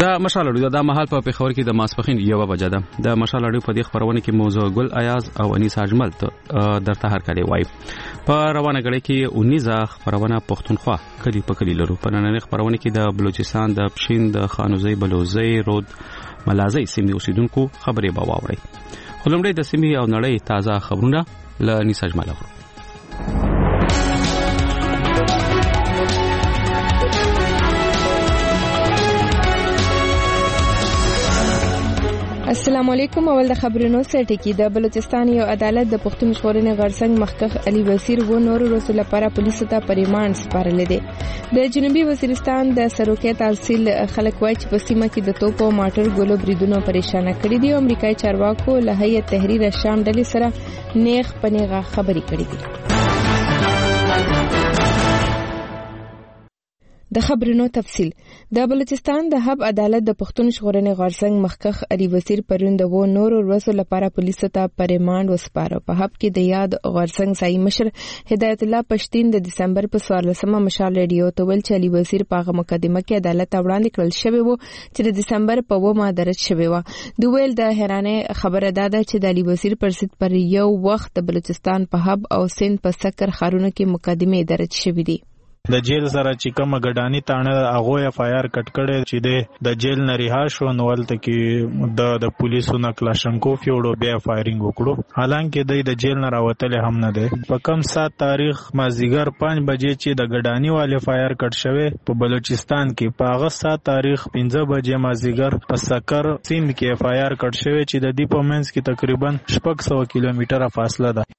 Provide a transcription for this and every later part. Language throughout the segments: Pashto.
د مشال اړیو د مهال په پیښور کې د ماسپخین 1 بجه ده. د مشال اړیو په دې خبرونه کې موضوع ګل ایاز او انیس اجمل درته هر کله وای. په روانه غړي کې 19 خبرونه پښتونخوا کلی په کلی لرو. په نننۍ خبرونه کې د بلوچستان د پښین د خانوزي بلوزي رود ملازي سیمې اوسیدونکو خبرې به واوري. خلمړې د سیمې او نړۍ تازه خبرونه ل انیس اجمل. السلام علیکم. اول د خبرونو سره ټکی د بلوچستان یو عدالت د پښتون ژغورنې غرڅنګ مخکخ علي وزیر و نور رسول لپاره پولیسو ته پریمان سپارل دي. د جنوبي وزیرستان د سروکي تحصیل خلک وایي چې په سیمه کې د توپو ماټر ګولو بریدونو پریشان کړي دي. امریکایي چارواکو له هیئت تحریر الشام ډلې سره نیغ پنیغه خبرې کړې دي. د خبرونو تفصیل. د بلوچستان د حب عدالت د پښتون ژغورنې غرڅنګ مخکخ علي وزیر پروند و نور ورسو لپاره پولیسو ته پریماند وسپاره. په حب کې د یاد غرڅنګ سای مشر هدایت الله پښتین د دسمبر په 14مه مشال ریډیو ته ویل چې علي وزیر په هغه مقدمه کې عدالت وړاندې کړل شوی وو چې د دسمبر په 9 درج شوی و. دوی ویل د حیرانه خبره ده چې د علي وزیر پر ضد پر یو وخت د بلوچستان په حب او سند په سکر خارونو کې مقدمه درج شوې دي. د جیل سره چې کوم غډانی تانه هغه اف آی آر کټ کړي چې د جیل نه رها شو نو ولته کې د پولیسو نه کلاشنکوف یوړو بیا فایرینګ وکړو. حالانکه د جیل نه راوتل هم نه ده. په کم 7 تاریخ مازیګر 5 بجې چې د غډانی والے فایر کټ شوه په بلوچستان کې په هغه 7 تاریخ 15 بجې مازیګر په سکر سیند کې اف آی آر کټ شوه چې د دیپومنس کې تقریبا 600 کیلومتره فاصله ده.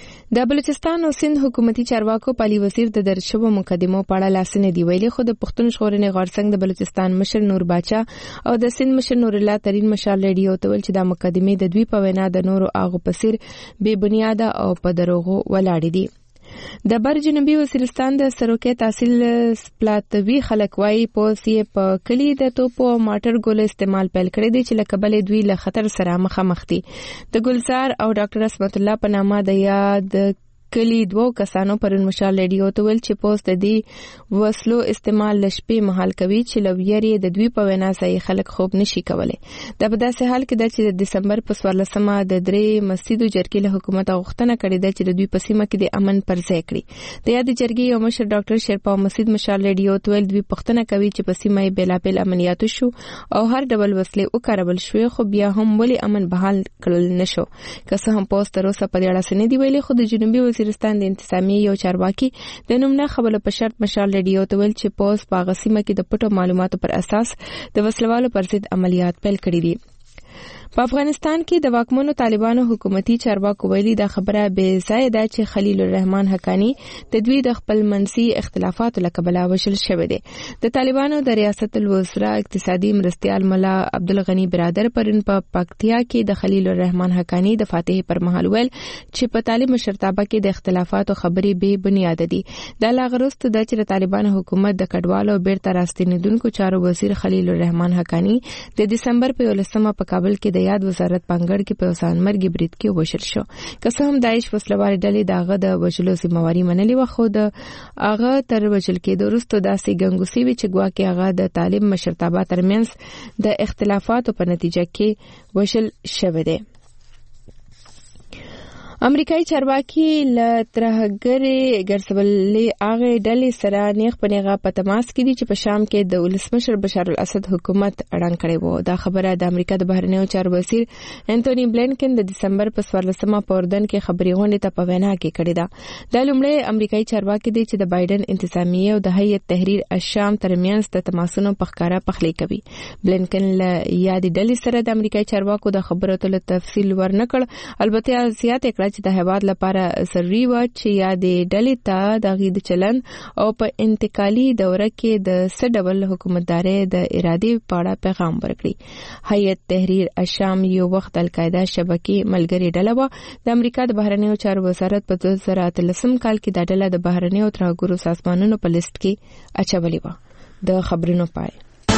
د بلوچستان او سند حکومتي چارواکو پالي وزیر د درشبو مقدمو په اړه لاسنه دی ویلي. خو د پښتون ژغورنې غرڅنګ د بلوچستان مشر نور باچا او د سند مشر نور الله ترين مشال ریډیو ته ول چې د مقدمه د دوی په وینا د نورو اغو پسیر بے بنیاده او په دروغو ولاړ دي. د بر جنوبي وزیرستان د سروکي تحصیل پلاتوي خلک وایي پوسې په کلی د توپو او ماټر ګول استعمال پیل کړی دی چې لکبل دوی له خطر سره مخامخ دي. د ګلزار او ډاکټر اسمت الله په نامه د یاد کلی 2 کسانو پرون مشال ریډیو ته ویل چې پوسټ د دې وسلو استعمال لشپې محل کوي چې لویری د دوی په وینا صحیح خلک خوب نشي کولای. د په داسې حال کې چې د دسمبر په 14مه د درې مسجدو جرګې له حکومت غوښتنه کړې ده چې د دوی په سیمه کې د امن پر ځای کړي. د یاد جرګې یو مشر ډاکټر شیرپا مسجد مشال ریډیو ته ویل دوی پښتنه کوي چې په سیمه یې بلابل عملیات شو او هر ډول وسلې وکارول شوې خو بیا هم ولې امن بحال کړل نشو. که څه هم پوسټ تر اوسه په اړه سن دی ویلي. خو د جنوبي وزیرستان د انتسامي یو چارواکي د نومنه خبرو په شرط مشال ریډیو ته ویل چې پوس په غسیمه کې د پټو معلوماتو پر اساس د وسلوالو پر ضد عملیات پیل کړي دي. په افغانستان کې د واکمنو طالبانو حکومتي چارواکو ویلي دا خبره به ځای ده چې خلیل الرحمن حقانی د دوی د خپل منسي اختلافاتو لکبلا وشل شوی دی. د طالبانو د ریاست الوزرا اقتصادي مرستيال ملا عبدالغنی برادر پرون په پکتیا کې د خلیل الرحمن حقانی د فاتح پر مهال ویل چې په طالب مشرتابه کې د اختلافاتو خبرې به بنیاد دي. دا لاغرست د چې طالبانو حکومت د کډوالو بیرته راستنیدونکو چارو وزیر خلیل الرحمن حقانی د دسمبر په 11مه په کابل کې د یاد وزارت پنګړ کې په وسانمرګي برید کې وشل شو. که څه هم داعش وسلوال ډلې داغه د وجلو ذمہواری منلې و خو د هغه تر وجل کې درستو داسې ګنګوسی وی چې ګواکې هغه د طالب مشرتابه ترمنځ د اختلافاتو په نتیجه کې وشل شوه دی. امریکایي چارواکي ل ترهګری ګرځولې هغه ډلې سره نیغ پنیغه په تماس کې دي چې په شام کې د ولسمشر بشار الاسد حکومت اړان کړی وو. دا خبره د امریکا د بهرنیو چارو وزیر انټونی بلینکن د دسمبر په 14مه په اردن کې خبري غونډه ته په وینا کې کړې ده. د لومړی امریکایي چارواکي دي چې د بایدن انتظامیه او د هیئت تحریر الشام ترمنځ د تماسونو په ښکارا پخلی کوي. بلینکن له یاد ډلې سره د امریکایي چارواکو د خبرو ته تفصیل ورنکړ. البته زیات چې د هیواد لپاره ضروري و چې یادې ډلې ته د غید چلن او په انتقالي دوره کې د سډول حکومتداري د ارادي پاړه پیغام ورکړي. هیئت تحریر الشام یو وخت القاعده شبکې ملګری ډله و. د امریکا د بهرنیو چارو وزارت په 2013 کال کې د ډله د بهرنیو ترهګرو سازمانونو په لیست کې اچولې و. د خبرونو پای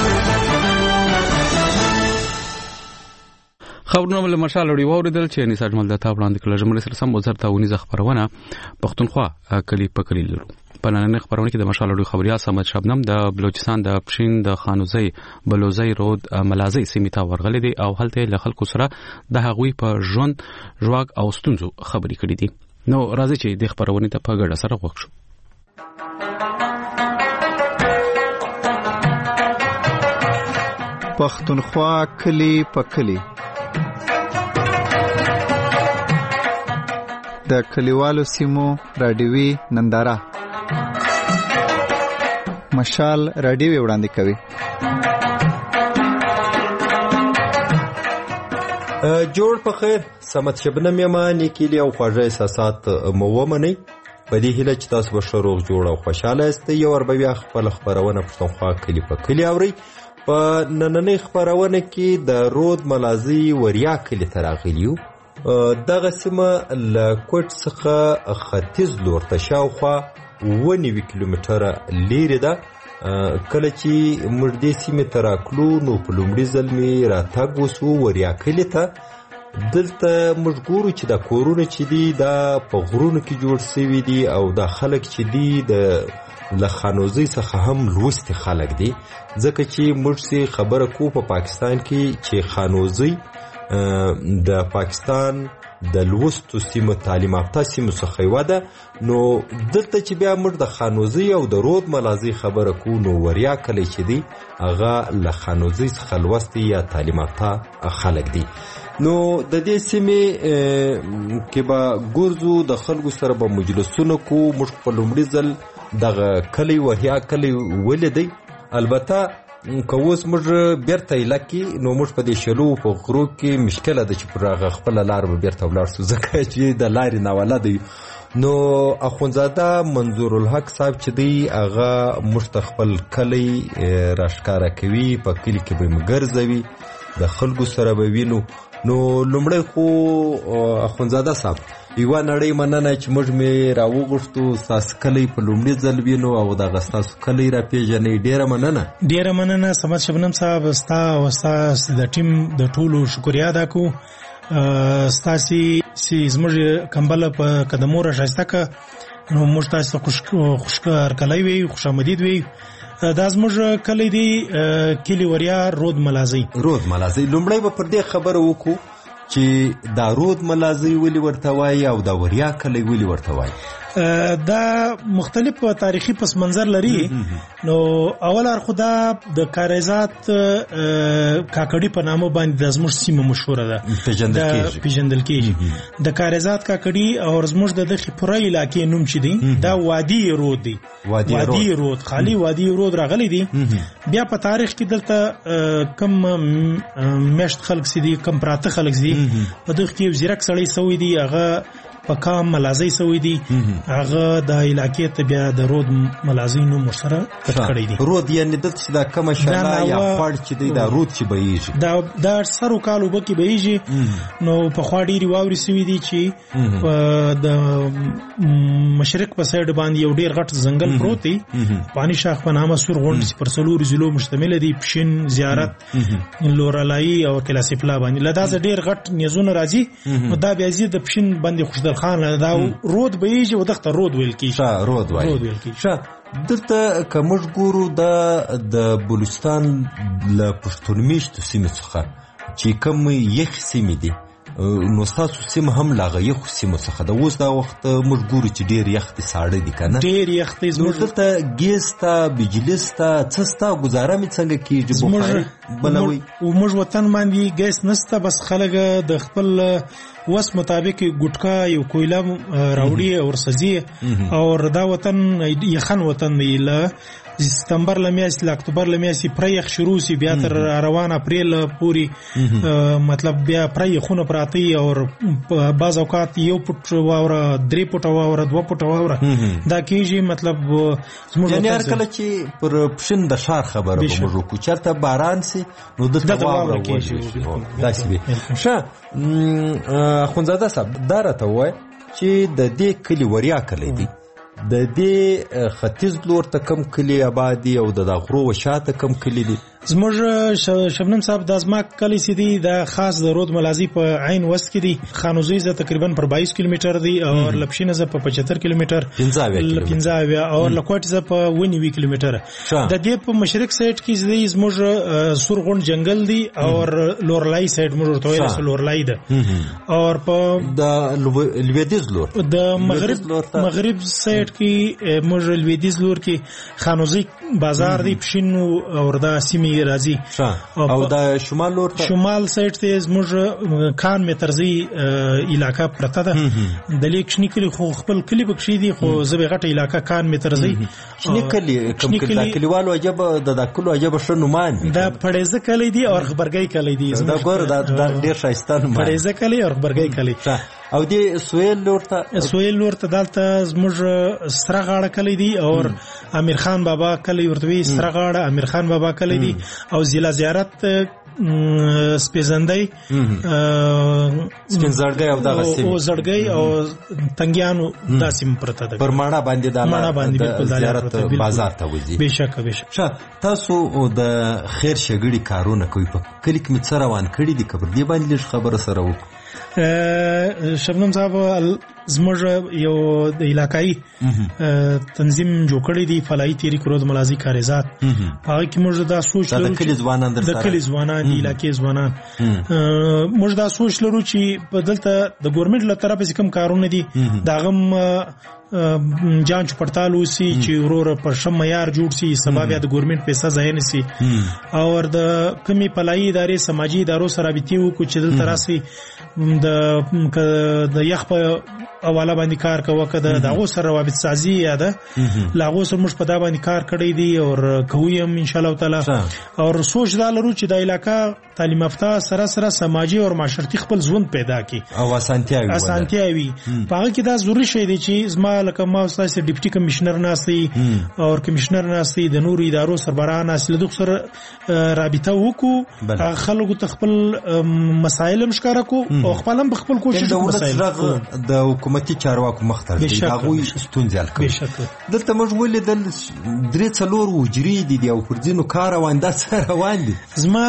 خبرونه له مشال اړیو اوریدل چې نساج مل د تا وړاندې کړل. جمهوریت سره سم وزارت او نيزه خبرونه پښتونخوا کلی په کلی لرو. په نننۍ خبرونه کې د مشال اډو خبريال سمد شبنم د بلوچستان د پښین د خانوزي بلوزي رود ملازي سیمه ته ورغلي دي او هلته له خلکو سره د هغوی په ژوند ژواک او ستونزو خبرې کړې دي. نو راځي چې د خبرونه ته په ګډه سره وښو. پښتونخوا کلی په کلی د کلیوالو سیمو رادیوي ننداره مشال رادیوي وړاندې کوي. جوړ په خیر سمت شبنم یما نیکیلی او خواږه احساسات مو ومنئ. په دې هیله چې تاسو به ښه روغ جوړ او خوشحاله یاست. یو ور به بیا خپل خبرونه پښتونخوا کلی په کلی اورئ. په نننۍ خبرونه کې د رود ملازي وریا کلی ته راغلي یو. دغه سیمه له کوټ څخه ختیځ لور ته شاوخوا 9 کیلومتره لیرې ده. کله چې موږ دې سیمې ته راکلو نو په لومړي ځل مې راتګ وسو وریا کلي ته. دلته موږ ګورو چې دا کورونه چې دي دا په غرونو کې جوړ شوي دي او دا خلک چې دي د له خانوزي څخه هم لوستي خلک دي. ځکه چې موږ سي خبره کو په پاکستان کې چې خانوزي د پاکستان د لوستو سیمو تعلیم یافته سیمو څخه یوه ده. نو دلته چې بیا موږ د خانوزي او د رود ملازي خبره کو نو وریا کلی چې دی هغه له خانوزي څخه لوستي یا تعلیم یافته خلک دي. نو د دې سیمې کې به ګرځو د خلکو سره به مجلسونه کو. موږ په لومړي ځل دغه کلی وحیا کلی ولیدی. البته که اوس موږ بیرته ایلکې نو موږ په دې شلو په غرو کې مشکله ده چې پر هغه خپله لار به بیرته ولاړ شو ځکه چې د لارې ناولده یو. نو اخوندزاده منظور الحق صاحب چې دی هغه موږ ته خپل کلی راښکاره کوي. په کلي کې به یې ګرځوي د خلکو سره به وینو. نو لومړی خو اخوندزاده صاحب یوه نړۍ مننه چې موږ مې راوغوښتو ستاسو کلی په لومړي ځل وینو او دغه ستاسو کلی راپېژنئ. ډېره مننه. ډېره مننه سمد شبنم صاحب. ستا او ستاسو د ټیم د ټولو شکریا ادا کوو. ستاسې چې زموږ کمبله په قدمو راښایسته کړه نو موږ تاسو ته خوشهرکلی وی خوش آمدید وی. دا زموږ کلی دی کلی وریا رود ملازي. رود ملازي لومړی به پر دې خبره وکړو چې دا رود ملازي ولې ورته وایي او دا وریا کلی ولې ورته وایي. دا مختلف تاریخي پس منظر لري. نو اول اړخ دا د کاریزات کاکړي په نامه باندې د زموږ سیمه مشهوره ده پیژندل کېږي. د کاریزات کاکړي او زموږ د دغه پوره علاقې نوم چې دی دا وادي رود دی. وادي رود خالی وادي رود راغلی دی. بیا په تاریخ کې دلته کم مشت خلک سي دي کم پراته خلک سي دي. په دغه کې زیرک سړی سوی دی هغه په کام ملازي سوی دی. هغه د علاقې ته بیا د رود ملازي نوم سره کټ کړی دی. رود یعنی دلته چې دا کومه شاله یا خوړ چې دی دا رود چې بهیږي دا سرو کالو بکی بهیږي. نو په خوا ډېرې واورې سوي دي چې د مشرق په سایډ باندې یو ډېر غټ ځنګل پروت دی. پانی شاخ په نامه سور غونډ پر څلورو ضلعو مشتمل دی. پښین زیارت لورالایي او کلاسیپلا باندې له داسې ډېر غټ نیزونه راځي. نو دا بیا زی د پښین باندې خوشدل خان دا رود بهیږي او دغه رود ویل کیږي. رود وایي. دلته که موږ ګورو دا د بلوچستان له پښتون میشتو سیمې څخه چې کوم یخ سیمې دي نو ستاسو سیمه هم لاغه یخو سیمو څخه ده. اوس دا وخت موږ ګورو چې ډېر یخ دي ساړه دي که نه ډېر یخ دي. نو دلته ګیس ته بجلی شته څه شته ګزاره مې څنګه کېږي بخاري بلوئ. موږ وطن باندې ګیس نشته بس خلک د خپل وس مطابق ګټکا یو کویله راوړي او ورسځي او دا وطن یخن وطن دی. له ستمبر لمیاس ل اکتوبر لمیاس پرېخ شروع سی بیا تر روان اپریل پوری مطلب بیا پرې خونه پراتی او بعض اوقات یو پټ واوره 3 پټ واوره 2 پټ واوره دا کیږي. مطلب زموږ یعنی هر کله چې پر پښین د شار خبره موږ کو چرته باران سي نو د واوره کیږي دا شي. ښه خونزاده صاحب دا راته وای چې د دې کلی وریا کلی دی د دې ختیځ لور ته کم کلی آبادی او د غرو و شاته کم کلی دي. زموږ شبنم صاحب د ازما کلی سي دي د خاص د رود ملازی په عین وست کې دي. خانوزی ز تقریبا پر 22 کیلومتر دي او لپشینه ز په 75 کیلومتر 15 او لکوټ ز په 19 کیلومتر. د دې په مشرق سایډ کې دي زموږ سورغون جنگل دي او لورلای سایډ موږ ورته وایو لورلای ده او په د لویدیز لور د مغرب سایډ کې موږ لویدیز لور کې خانوزی بازار دی پښینو او د سیمې راځي او د شمال لور ته شمال سایډ ته زموږ کان مترزي علاقہ پرته ده د لیکشنی کلی خو خپل کلی بکشي دي خو زبې غټه علاقہ کان مترزي شنی کلی کوم کلیوالو عجب د کلو عجب شنومان دا پړېزه کلی دی او خبرګي کلی دی دا ګور دا ډیر شایستان پړېزه کلی او خبرګي کلی او د سویل لور ته دالته زموږ سره غاړه کلی دی او امیر خان بابا کلی ورته سره غاړه امیر خان بابا کلی دی او ضلع زیارت سپیزندای سپینزړګي او دغه سیمه او زړګي او تنګیانو داسیم پرته ده پر ماړه باندې د زیارت بازار ته وځي. بشک تاسو د خیر شګړي کارونه کوي په کلی کې مڅ روان کړی دي کبر دی باندې خبره سره وکړو. شبنم صاحب زموږ یو د علاقائی تنظیم جوړ کړی دی فلاحي تحریک رود ملازی کاریزات هغه کې موږ دا سوچ لرو د کلی ځوانان د علاقې ځوانان موږ دا سوچ لرو چې په دلته د ګورنمنت له طرفه کوم کارونه دي دا غم جانچ پړتال وسی چې ورور پر شم معیار جوړ شي سبب یا د ګورنمنت پیسې ځای نه سي او د کمی فلاحي ادارې سماجی ادارو سره بیتي وو چې دلته راسي د یخ په حواله باندې کار کوي کده دغه سره روابط سازي یاده لاغو سره موږ په دا باندې کار کړی دی او کوي هم ان شاء الله تعالی او سوچ دا لرو چې د علاقې تعلیم یافته سره سماجی او معاشرتي خپل ژوند پیدا کی او اسانتیا وي په کې دا ضروري شی دی چې زما لکه ما استاد ډیپټي کمشنر ناسي او کمشنر ناسي د نور ادارو سربراهان ناسي له دوه سره رابطه وکړو خلکو ته خپل مسائل مشکاره کو او خپل کوشش مسائل د حکومتي چارواکو مختار دي هغه ستونزې حل کوي. دلته موږ ولې د 3-4 وجري دي او پرځینو کار روان ده سره روان دي.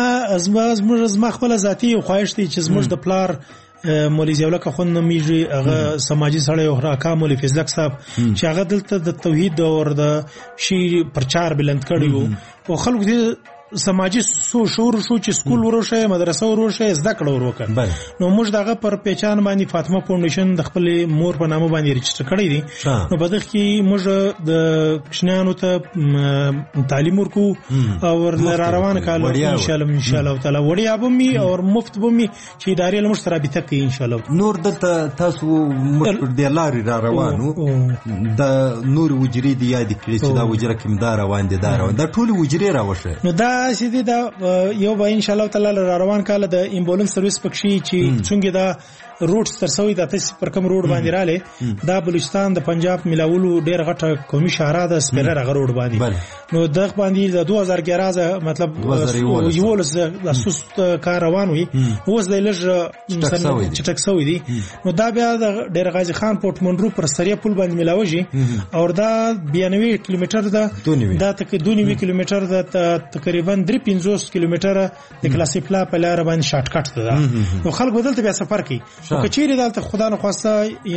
زما خپل ذاتی خواهش دي چې زموږ د پلار مولوی ضیاءالله کخون نومیږي هغه سماجی سړی او راکام مولوی فضلک صاحب چې هغه دلته د توحید او د شی پرچار بلند کړی وو او خلکو دې سماجی شعور شو چې سکول وروشه مدرسه وروشه زده کړه وروکه نو موږ دغه پر پہچان باندې فاطمه فاونډیشن د خپل مور په نامه باندې رجسټر کړی دي نو په دغه کې موږ د کشنانو ته تعلیم ورکو او را روان کالو ان شاء الله تعالی وړیا بمي او مفت بمي چې ادارې له موږ رابطه کوي ان شاء الله. نور دلته تاسو د لاري را روانو د نور وجري دی یاد کړی چې دا وجره کوم دا روان دي دا ټول وجري راوشه نو دا سیدی دا یو به ان شاء الله تعالی روان کاله د امبولانس سرویس پکشي چې څنګه دا روډ ترسوي د تاسو پر کوم روډ باندې رااله دا بلوچستان د پنجاب ملاولو ډیر غټه قومي شهره د سپیرر غ روډ باندې نو دغه باندې د 2011 مطلب یولس د اساس کار روان وي اوس د لږ چټک سوي دي نو دا بیا د ډیر غازی خان پورت منرو پر سریه پل باندې ملاوي او دا 92 کیلومتر دا تک 92 کیلومتر د تقریبا 350 کیلومتر د کلاسیک پلا په لار باندې شارټ کټ ده نو خلک بدلته بیا سفر کوي او کچېری دلته خدا نه خواسته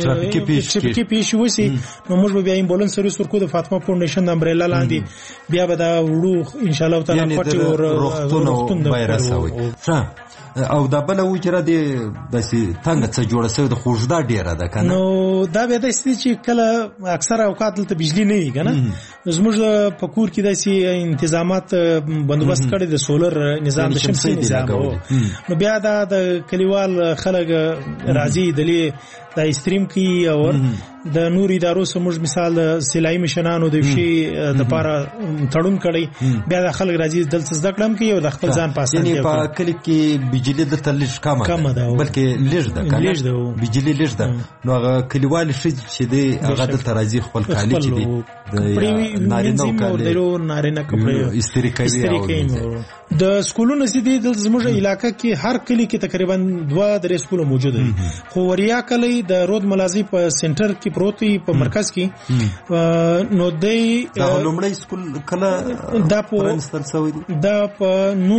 کې پیښ وسی نو موږ بیا امبولانس سرویس ورکو د فاطمه فاونډیشن د امبریلا لاندې بیا به دا وړو ان شاء الله تعالی پټي او روختون بیرسوي او دا بل وجره دي داسې څنګه څه جوړه شوی د خوشدا ډیره ده کنه نو دا به د چې کله اکثر اوقات ته بجلی نه وي کنه زموږ په کور کې داسې انتظامات بندوبست کړي د سولر نظام د شمسي نظام نو بیا دا د کلیوال خلک راځي د استریم کی او د نور ادارو سمج مثال سلای مشنانو د شي د لپاره تړون کړي بیا د خلک راځي دلته زده کړم کی او د خپل ځان پاسه یعنی په کلی کې بجلی د تلش کم ده بلکې لږ ده کنه بجلی لږ ده نو هغه کلیوال چې دی هغه د ترازی خپل کالی چې دی د نارینه کپړې استریکای د سکولونو سیدي د زموږ علاقې کې هر کلی کې تقریبا 2-3 سکول موجود دي خو وریا کلی د رود ملازی په سنټر کې پروت وي په مرکز کې نو دی لومړی سکول کله دا په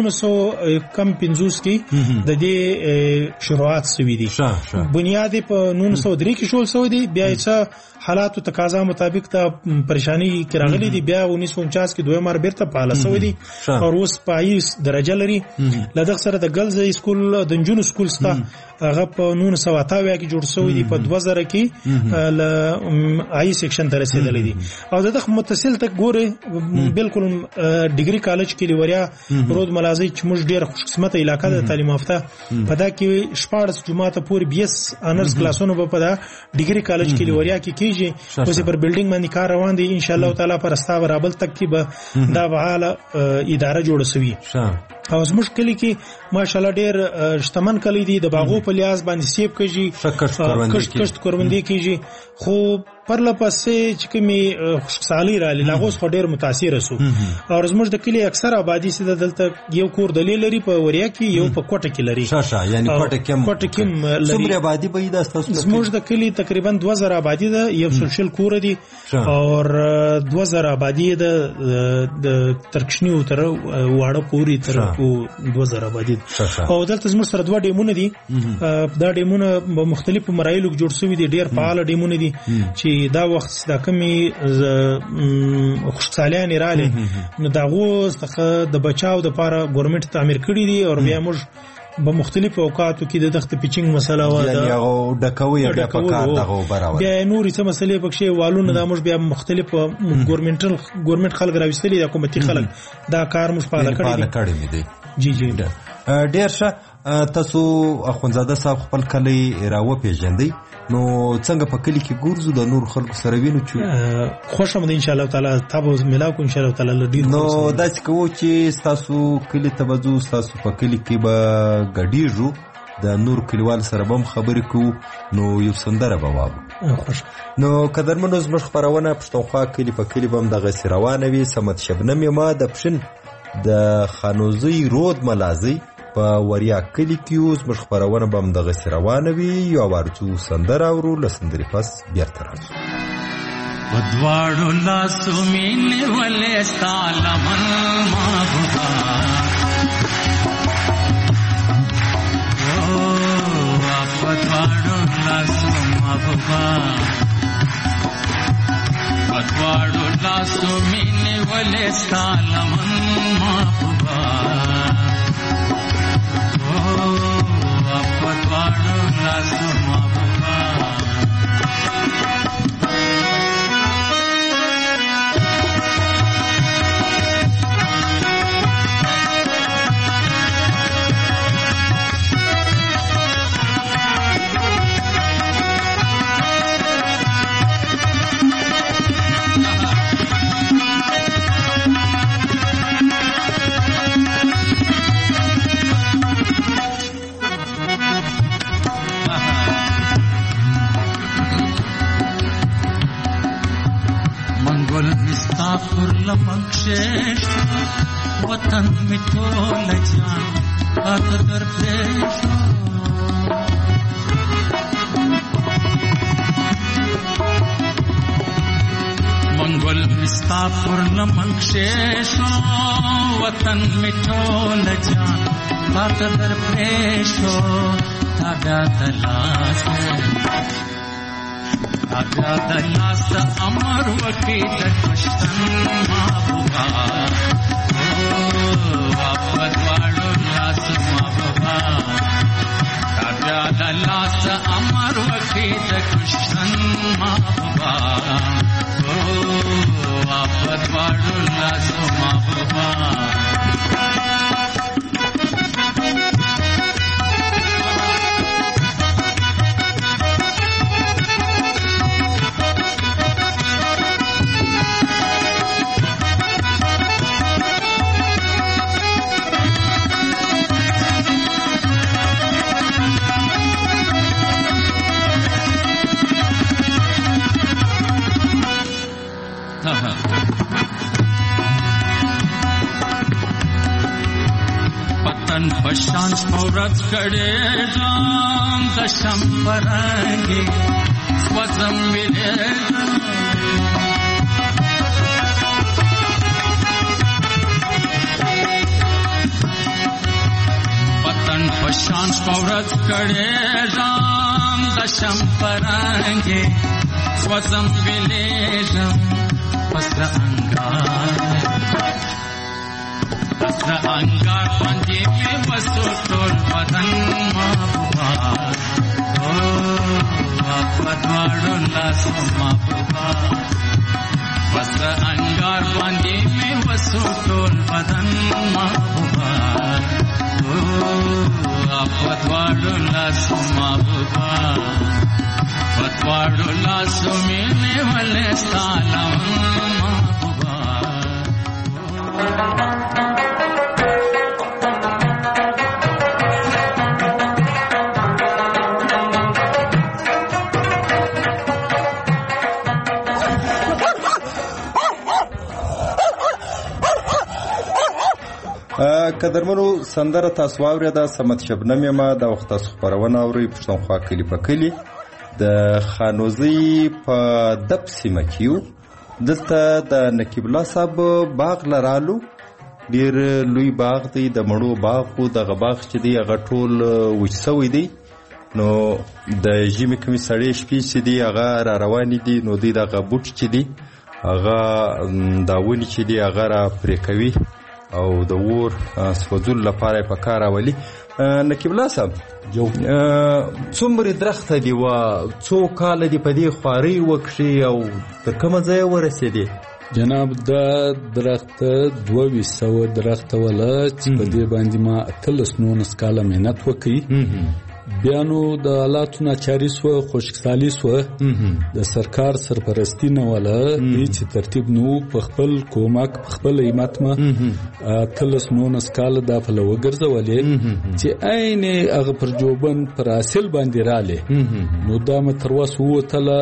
1950 کې د دې شروعات شوې دي بنیاد په 1903 کې شول شوې دي بیا چې حالات او تقاضا مطابق ته پریشانی کې راغلي دي بیا 1949 کې دوه مار بیرته پاله شوې دي او اوس پایس درجه لري لدغه سره د ګرلز سکول د جنونو سکول ستا هغه په 1928 کې جوړ شوی دی په 2000 کې ل آی سیکشن ته رسیدلی دي او دغه متصل تک ګوره بالکل ډیګري کالج کې لوریا رود ملازی چې موږ ډیر خوش قسمت علاقہ د تعلیم یافته په دا کې 14 جمعه ته پوری 20 انرز کلاسونو په دا ډیګري کالج کې لوریا کې کیږي اوس پر بلډینګ باندې کار روان دي ان شاء الله تعالی پر استا برابر تک کې به دا وحاله اداره جوړ شوی او زموږ کلی کې ماشاءالله ډیر شتمن کلی دي د باغو په لیاز باندې سیب کېږي کشت کوروندې کېږي خو پر لپسې چې کومي خوشحالي را لغوس خو ډیر متاثر شو او زموږ د کلی اکثر آبادی سره دلته یو کور دلیل لري په وریا کې یو په کوټه کې لري یعنی کوټه کې لري څومره آبادی به د تاسو زموږ د کلی تقریبا 2000 آبادی ده یو سوشل کور دي او 2000 آبادی د ترکشنی او تر واړه پوری تر 2000 آبادی او دلته زموږ سره دوه ډیمونه دي دا ډیمونه په مختلفو مراحلو کې جوړ شوي دي ډیر فعال ډیمونه دي چې دا وخت دا کمی خوشحالیان رااله نو دا غوښتنه د بچاو د لپاره ګورنمنت تعمیر کړی دي او بیا موږ په مختلفو اوقاتو کې د دغه پیچینګ مسله و یعنی هغه ډکوي بیا په کار دغه براوي بیا نورې څه مسلې پکې والونه د موږ بیا مختلف ګورنمنت خلک راوستلي د حکومتي خلک دا کار موږ پاله کړی دي جی ډیر ښه تاسو اخونزاده صاحب خپل کلی راو پیژندئ نو څنګه په کلی کې ګورځو د نور خلکو سره وینو چې خوشم ده ان شاء الله تعالی تاسو ملاو کو ان شاء الله تعالی لډیر نو داسې کوو چې تاسو کلی ته وځو تاسو په کلی کې به ګډیږو د نور کلیوال سره بم خبرې کوو نو یو سندره به وابو خوش نو قدرمنو زموږ خبرونه پښتونخوا کلی په کلی بم دغه روانه وي سمت شبنم ما د پښن د خانوزي رود ملازي په وریا کلی کې اوس مخ خبرونه بم دغه روانه وي یو ورڅو سندره ورو لسندري پس بیرته راځو ودواړو لاسو مینه ولې سالمن ما بوها او ودواړو لاسو ما بوها ودواړو لاسو مینه ولې سالمن ما بوها ودواړو لاسو ما بوها پر لمکشش وطن می ټول جان اقدر پېښ منګول مستا پر لمکشش وطن می ټول جان اقدر پېښ تا دلاس आजा दलास अमर वकी दर्शन माबुबा वापस वाड़ो लास माबुबा आजा दलास अमर वकी दर्शन माबुबा वापस वाड़ो लास माबुबा پشان شمورت کړېږم د شم په رنګې سوځم ویلېږم وطن پشان شمورت کړېږم د شم په رنګې سوځم ویلېږم پسره انګار باندې مې وسو ټول بدن محبوبا پدواړو لاسو محبوبا پسره انګار باندې مې وسو ټول بدن محبوبا پدواړو لاسو محبوبا پدواړو لاسو مې ولې سلام محبوبا قدرمنو سندره تاسو واورېده سمت شبنم یم د وخت تاسو خپرونه اورئ پښتونخوا کلي په کلي د خانوزۍ په دب سیمه کې یو دلته د نقیب الله صاحب باغ لرالو ډېر لوی باغ دی د مڼو باغ خو دغه باغ چې دی هغه ټول وچ سوی دی نو د ژمي کومې سړې شپې چې دي هغه را روانې دي نو دوی دغه بوټ چې دي هغه دا ونې چې دي هغه را پرې کوي او د اور سوځولو لپاره یې په کار راولي نقیب الله صاحب څومره درخته دي و څو کاله دي په دې خوارۍ وکړي او تر کومه ځایه ورسېدې جناب دا درخت 2200 درخت ولا چې په دې باندې ما 19 کاله مهنت وکړي بیا نو د حالاتو ناچاري سوه خوشحالي سوه د سرکار سرپرستی نه ولا هیڅ ترتیب نو په خپل کومک په خپل همت ما 19 کاله دا فل وګرځولې چې عین هغه پر جوبن پر اصل باندې رااله نو دا متروس وته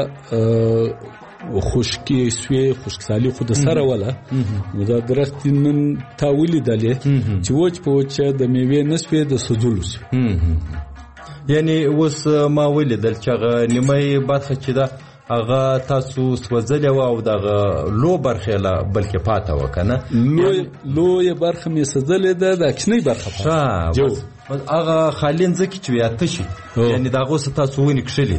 خوشکی سوی خوشحالي خود سره ولا نو دا درخت نن تاویل دلې چې وچ په وچ د میوه نسوي د سوزولو یعنی اوس ما ولیدل چې هغه نیمه برخه چې ده هغه تاسو سوځلې وه او دغه لو برخې له بلکې پاته وه که نه لویه برخه مې سوځلې ده د کوچنۍ برخه پاته هغه خالي ځمکې چې وي اته شي یعنې د هغو څه تاسو ونې کښلې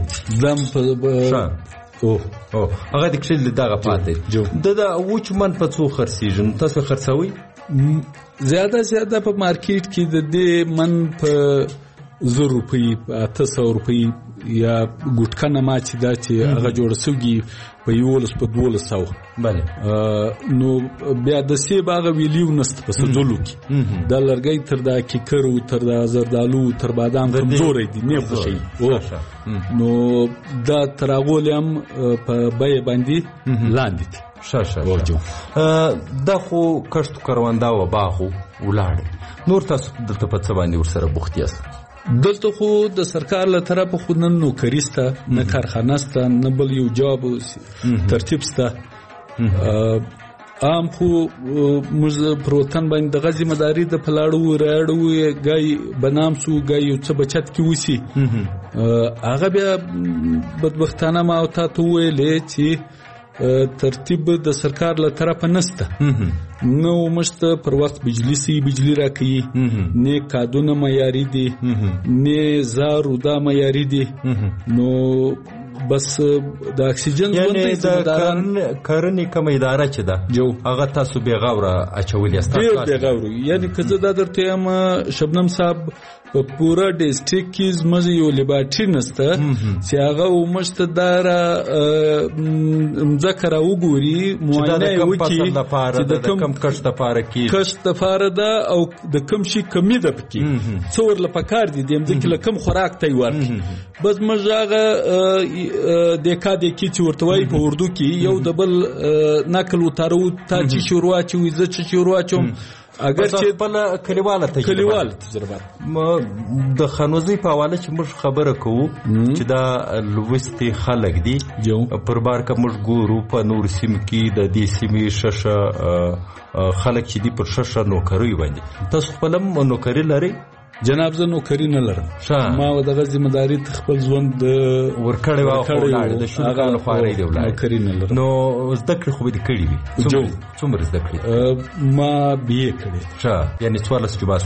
هغه د کښلې دغه پاته د وچ من په څو خرڅېږي نو تاسو خرڅوئ زیاده په مارکیټ کې د دې من په 1,000 روپۍ 800 روپۍ یا ګوټکانه ما چې دا چې هغه جوړ سوګي په 1200 بله نو بیا د سیب هغه ویلیو نست په سجلو کې دا لرګي تر دا کیکرو تر دا زردالو تر بادام کمزورې دي نه خوشي نو دا تراغولم په بای باندې لاندې دا خو کښت کرواندا و باغو ولاړ نور تاسو دلته په څه باندې ورسره بوخت یاست دلته خو د سرکار له طرفه خو نن نوکري سته نه کارخانه سته نه بل یو جاب ترتیب سته عام خو موږ پر وطن باندې د غزي مداري د پلاړو راړو غي بنام سو غي یو څه بچت کی وسی هغه بیا بدبختانه ما او ته ویلې چې ترتیب د سرکار له طرفه نسته نو مشته پر وخت بجلی راکې نه کادونه معیاري دي نه زارو دا معیاري دي نو بس د اکسیجن یعنی د کرنې کوم اداره چې ده هغه تاسو بیغوره اچولې استاسو بیغوره یعنی کزه دا درته ما شبنم صاحب په پورا ډیسټریکټ کې زموږ یو لیبارټری نسته چې هغه ومشته دارا مذکر وګوري معاینه وکړي چې د کم کښت لپاره کې کښت لپاره ده او د کم شي کمی ده پکې څور لپاره دي د مځکې لکم خوراک تی ورکړي بس مجاغه د کاده کې چې ورته وای په اردو کې یو د بل نقل وتارو تا چې شروع چې وځ چې شروع چوم اگر چې بل کلیواله تجربه د خانوزۍ په حواله چې موږ خبره کوو چې دا لوستي خلک دي پر بار که موږ ګورو په نور سیم کې د دې سیمې ششه خلک چې دي پر ششه نوکري باندې تاسو خپل نوکري لري جناب زه نوکری نه لرم ما دغه ځمېداري خپل ژوند ورکړی و د شروع کولو خوارۍ دی ولاړ نوکري نه لرم نو زده کړې خو به دې کړي وي څومره زده کړې ما BA کړې ښه یعنې 14 جماعت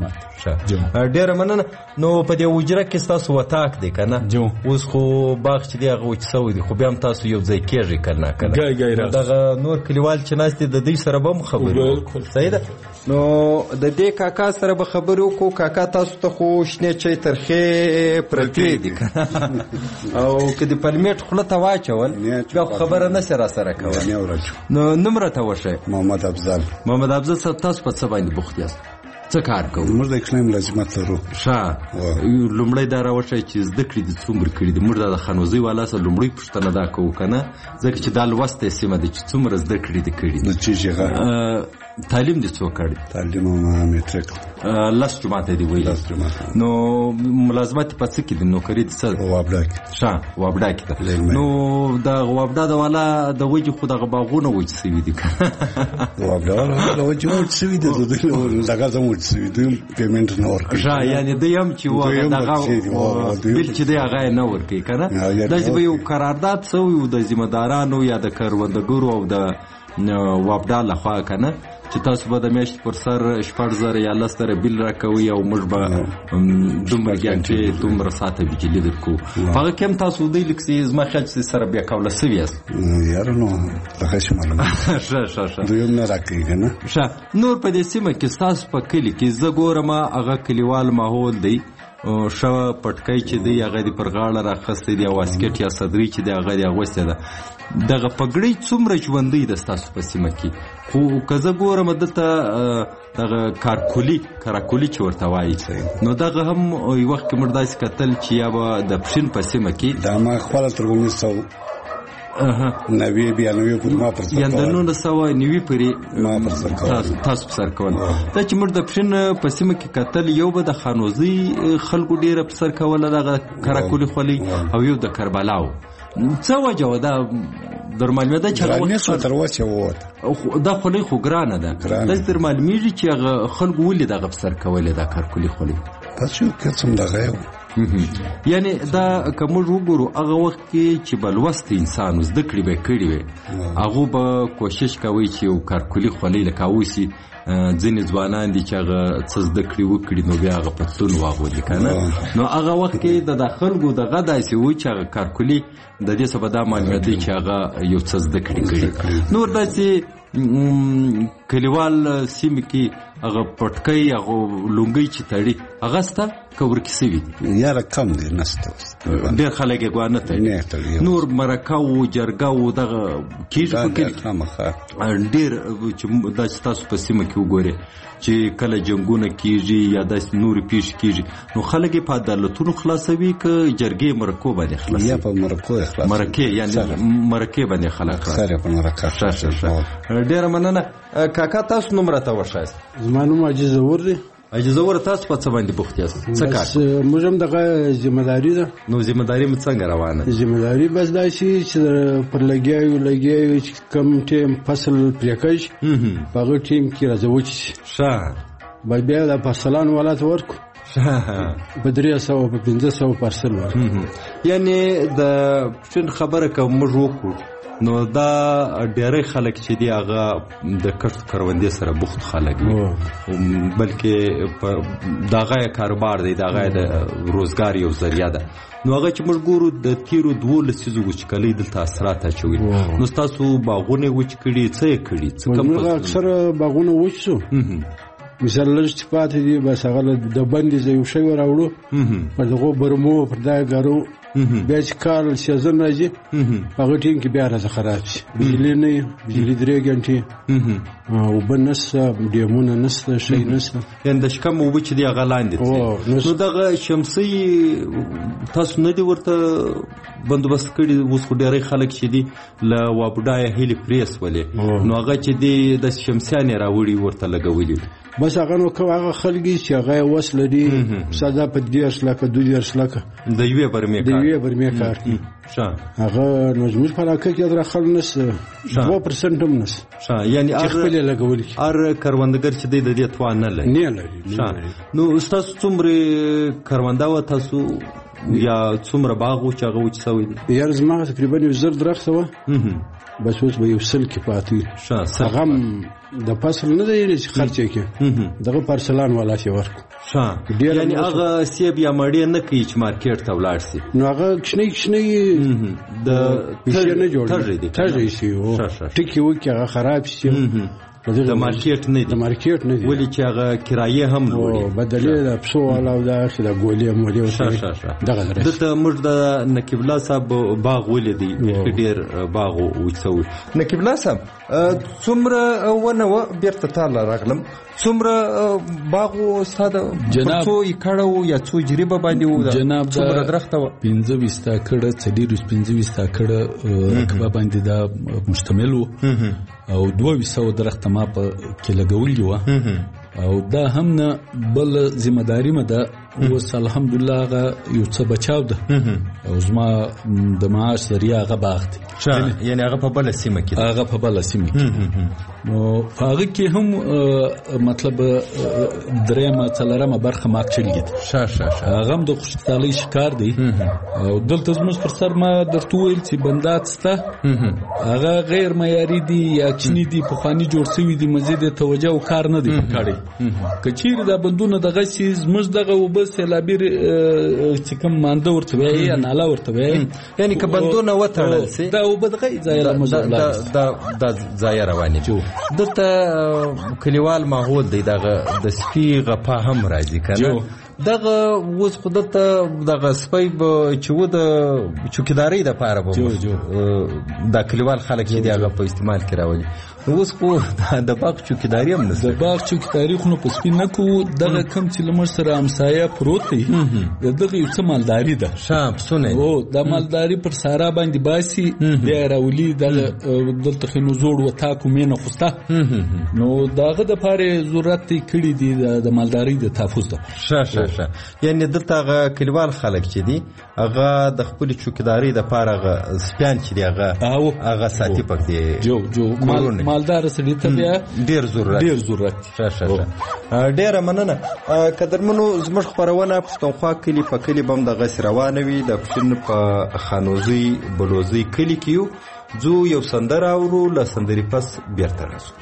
ښه ډېره مننه نو په دې حجره کې ستاسو وطاق دی که نه اوس خو باغ چې دی هغه وچ سوی دی خو بیا هم تاسو یو ځای کېږئ که نه دغه نور کلیوال چې ناست دي د دوی سره به هم خبرې صحیح ده نو د دې کاکا سره به خبرې وکړو کاکا تاسو ته خو شنې چای ترخې پرتې دي که او که د پلمېټ خوله ته واچول بیا خو خبره نسې را سره کولی نو نوم راته وښیه محمد افضل صاحب تاسو په څه باندې بوخت یاست څه کار کوو موږ د اقلیم ملازمت لرو ښه لومړی دا راوښیه چې زده کړې دي څومره کړي دي موږ دا د خانوزۍ والا سره لومړۍ پوښتنه دا کوو که نه ځکه چې دا لوستی سیمه ده چې څومره زده کړې دي کړي د چیږي تعلیم دې څو کړی تعلیم ما میټریک 10 جماعته دی ویلي نو ملازمت په څه کې د نوکري د څه وابډا کې ښه وابډا کې ده نو د وابډا د والا د وجې خو دغه باغونه وچ سوي دي وابډا والا د وجې وچ سوي دي دغه زموږ وچ سوي دي پیمنټ نه ورکوي ښه یعنې دوی هم چې دغه بل چې دی هغه یې نه ورکوي که نه داسې به یو قرارداد سوی و د ذمهدارانو یا د کروندګرو او د وابډا لخوا که نه چې تاسو به د میاشتې پر سر 6,000 یا 10,000 بیل راکوئ او موږ به دومره ګانټې دومره ساعته بجلي درکوو په هغه کې هم تاسو دوی لږ زما خیال چې سره بیا کوله سوي یاست یاره نو هغه شي معلومه ښه دوی هم نه راکوي که نه ښه نور په دې سیمه کې ستاسو په کلي کې زه ګورم هغه کلیوال ماحول دی ښه پټکی چې دی هغه دې پر غاړه راخستی دی او واسکټ یا صدري چې دی هغه دې اغوستی ده دغه پګړۍ څومره ژوندۍ ده ستاسو په سیمه کې خو که زه ګورم دلته دغه کراکولي چې ورته وایي نو دغه هم یو وخت کې موږ داسې کتل چې یا به د پښین په سیمه کې دا ما خپله تر 1990 پورې ما پر سر یا د 1990 پورې ما پر سر کول تاسو پر سر کول دا چې موږ د پښین په سیمه کې کتل یو به د خانوزۍ خلکو ډېره پر سر کوله دغه کراکولي خولۍ او یو د کربلاو څه وجه وه دا در معلومېده چې دا خولۍ خو ګرانه ده داسې در معلومېږي چې هغه خلکو ولې دغه په سر کولې دا کارکولي خولۍ تاسو قسم دغه یو یعنې دا که موږ وګورو هغه وخت کې چې به لوستی انسان و زده کړې به یې کړي وی هغو به کوشش کوئ چې یو کارکولي خولۍ لکه اوسي ځینې ځوانان دي چې هغه څه زده کړي وکړي نو بیا هغه پتلون واغوندي که نه نو هغه وخت کې د خلکو دغه داسې و چې هغه کارکولي د دې څه به دا معلومېدی چې هغه یو څه زده کړي کړي نور داسې کلیوال سیمې کې هغه پټکی هغه لونګۍ چې تړي هغه سته که ورکې سوي دي یاره کم دی نسته ډېر خلک یې ګواه نه تړي نور مرکه و جرګه و دغه کېږي په کلي ډېر چې دا چې تاسو په سیمه کې وګورئ چې کله جنګونه کېږي یا داسې نورې پیښې کېږي نو خلک یې په عدالتونو خلاصوي که جرګې مرکو باندې خلاصوي یا په مرکو یې خلاصوي مرکې یعنې مرکې باندې خلک خیر په مرکه ډېره مننه کاکا تاسو نوم راته وښایاست زما نوم عاجز زور دی اجازه تاسو په څه باندې بوخت یاست څه کار موږ هم دغه ذمہداري ده نو ذمہداري مو څنګه روانه ذمہداري بس دا چې پر لګیاو چې کم ټیم فصل پریکش هغه ټیم کې راځو چې ښه بیا د فصلان ولات ورکو په 300 په 500 پارسل ورکو یعنی د څن خبره کوم موږ وکړو نو دا ډېری خلک چې دی هغه د کښت کروندې سره بوخت خلک دي بلکې دغه کاروبار دی دغه د روزګار یو ذریعہ ده نو هغه چې موږ ګورو د تیرو 12 لسیزو وچکالۍ دلته اثرات اچوي نو تاسو باغونه وچ کړي څه یې کړي څه کم اکثر باغونه وچ شو مثال لږ چې پاتې دي بس هغه د بندې ځای یو شی راوړو پر دغه برمو پر دا ګارو بیا چې کال سیزن راځي هغه ټیم کې بیا راځي خراب شي بجلی نه بجلی 3 غنټې اوبه نشته ډیمونه نشته شی نشته یعنې د شکم اوبه چې دی هغه لاندې نو دغه شمسي تاسو نه دي ورته بندوبست کړي اوس خو ډېری خلک چې دي له وابډایه هیلې پریس ولې نو هغه چې دی د شمسیانې راوړي ورته لګولي بس هغه نو هغه خلګي چې هغه وسله دي ساده په 10 لک 2 لک د یوې برمې کار هغه مجبور فراکه کې در خل نس 2% هم نس یعنی خپل لګول ار کروندګر چې د دې توان نه لري نو استاد څومره کروندا و تاسو یا څومره باغ و چې هغه وچ سوی دي یار زما تقریبا 1000 درخت و بس اوس به یو سل کې پاتې هغه د فصل نه دی چې خرچه کې دغه پرسلان والا شي ورک یعنی هغه سیب یا مړی نه کوي چې مارکیټ ته ولاړ شي نو هغه کښنی د پیسې نه جوړ ترجی شي او ټکی وکي هغه خراب شي د مارکیټ نه دی ولې چې هغه کرایه هم لوړي بدلې د پسو والا او د اخر ګولې مولې دغه درته موږ د نقیب الله صاحب باغ ولیدي ډېر باغ وڅو نقیب الله صاحب څومره ونه بیرته تعالی راغلم څومره باغ ساده جناب څو یکړو یا څو جریبه باندې و جناب څومره درخته و 15 کړه 15 کړه رقبه باندې دا مشتمل او 200 درخته ما په کې لګولې و او دا هم نه بل ذمہ داری مده اوس الحمدلله هغه یو څه بچاو ده او زما د معاش ذریعہ هغه باغ دی یعنی هغه په بل سیمه کې نو هغه کې هم مطلب درېمه څلرمه برخه ما چلګید هغه هم د خوشحالي شکار دی او دلته زموږ پر سر ما درته ویل چې بندات سته هغه غیر معیاري دي یا چني دي په خاني جوړ شوی دي مزید توجه او کار نه دی کړی کچیر دا بندونه دغه سیز مز دغه وبس لابیر چې کوم مانده ورته وي یا ناله ورته وي یعنی که بندونه وتړل سي دا وبدغه ځای دا ځای رواني دته کلیوال ماحول دی دغه د سپي غپا هم راځي کنه دغه وز خودت دغه سپي چې و د چوکیداری د پاره به د کلیوال خلک چې دغه په استعمال کې راولي اوس خو د باغ چوکیداری هم نشته د باغ چوکیداری خو په سپین نه کو دغه کم چې لمر سره همسایه پروت دی دغه یو څه مالداری ده شام سونه او د مالداری پر سارا باندې باسي بیا راولي دلته خنو زوړ وتا کومینه خوسته نو دغه د پاره ضرورت کړي دي د مالداری د تحفظ ده یعنی دلته کلیوال خلک چې دي هغه د خپل چوکیداری د پاره سپیان چې دی هغه ساتي پک دی جو مالدار سړي ته بیا ډیر ضرورت ډیر مننه قدرمنو زموږ خبرونه پښتونخوا کلی په کلی بم د غس روانوي د پښتون په خانوزي بلوزي کلی کیو جو یو سندره اورو ل سندري پس بیرته راځو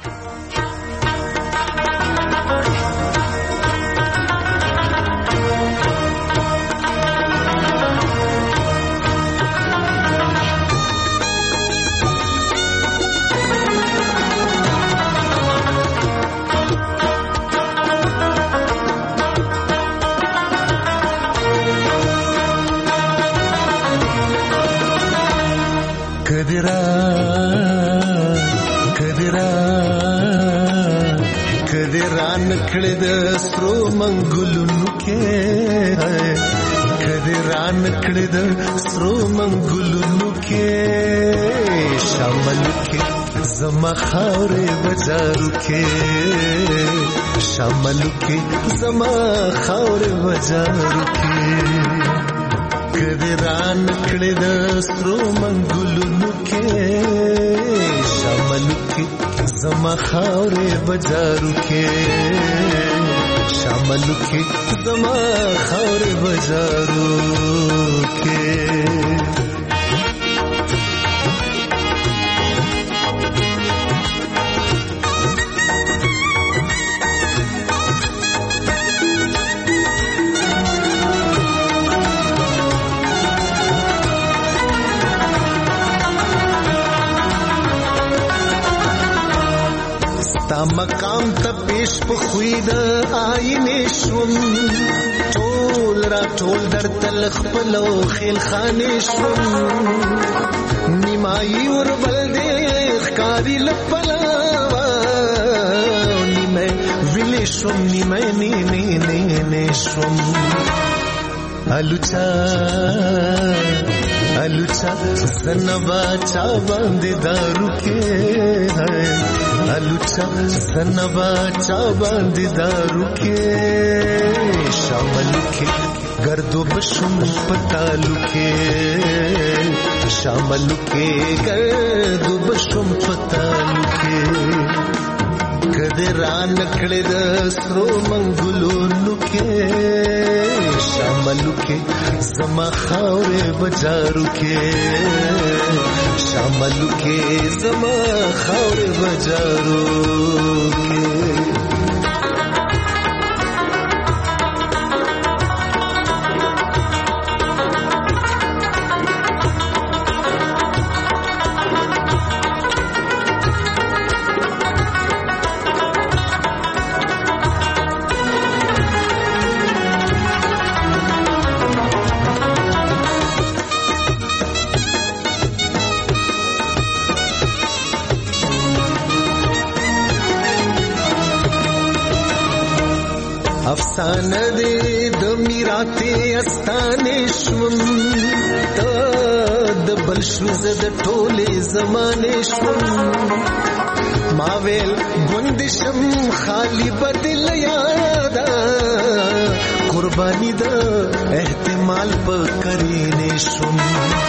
کدران کړه د سترو منګلونو کې کدران کړه د سترو منګلونو کې شامل کې زما خاورې بازارو کې شامل کې زما خاورې بازارو کې کدران کړه د سترو منګلونو کې شامل کې زما خاورې بازارو کې شامل کې زما خاورې بازارو کې مقام ته پیش په خوید آینه شوم ټول را ټول در تل خپل او خیل خانه شوم نیمای ور بل دې ښکاری لپلا نیمه ویلې شوم نیمه نه شوم الوچا زنبا چا باندې دارو کې الوچا زنبا چا باندې دارو کې شاملو کې گردو بشم پتالو کې شاملو کې گردو بشم پتالو کې کده ران کړه د سرو منګلو کې شاملو کې زما خاورې بجارو کې شاملو کې زما خاورې بجارو کې افسانه دې د میراته استانه شوم ته د بل شوز د ټوله زمانه شوم ما ویل ګوند شم خالی بدل یادا قربانی د احتمال په کرینه شوم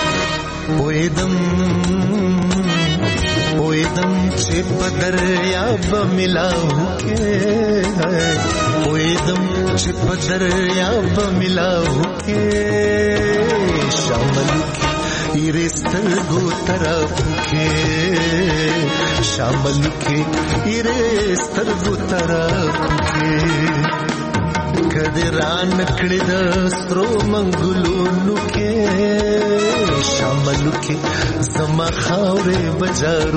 پویدم چې په دریاب ملاو کې پویدم چې په دریاب ملاو کې شاملو کې ایرسترګو طرف کې شاملو کې ایرسترګو طرف کې کده ران کړه د سترو منګلو کې شاملو کې زما خاورې بجارو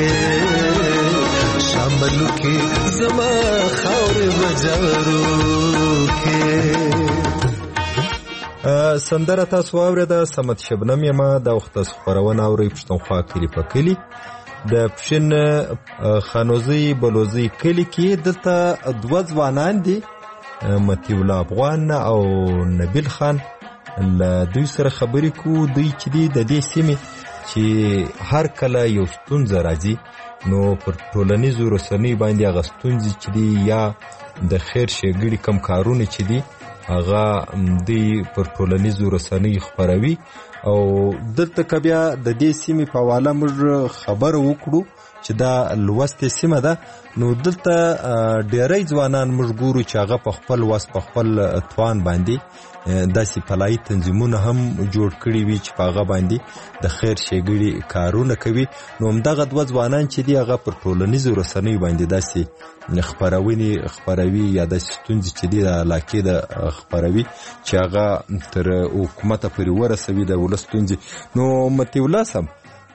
کې شاملو کې زما خاورې بجارو کې سندره تاسو واورېده سمت شبنم یما د وخت خبرونه اوري پښتونخوا کلی په کلی د پښین خانوزي بلوزي کلی کې دلته دوه ځوانان دي متي الله افغان او نبیل خان له دوی سره خبرې کو دوی چې دی د دې سیمې چې هر کله یو ستونزه راځي نو پر ټولنیزو رسنیو باندې هغه ستونزې چې دی یا د خیر ښېګړې کم کارونه چې دی هغه دوی پر ټولنیزو رسنیو خپروي او دلته که بیا د دې سیمې په حواله موږ خبره وکړو چې دا لوستې سیمه ده نو دلته ډېری ځوانان موږ ګورو چې هغه په خپل وس په خپل توان باندې داسې فلاحي تنظیمونه هم جوړ کړي وي چې په هغه باندې د خیر ښېګړې کارونه کوي نو همدغه دوه ځوانان چې دي هغه پر ټولنیزو رسنیو باندې داسې خپروي یا داسې ستونزې چې دي د علاقې د خپروي چې هغه تر حکومته پورې ورسوي د ولس ستونزې نو متي الله صاحب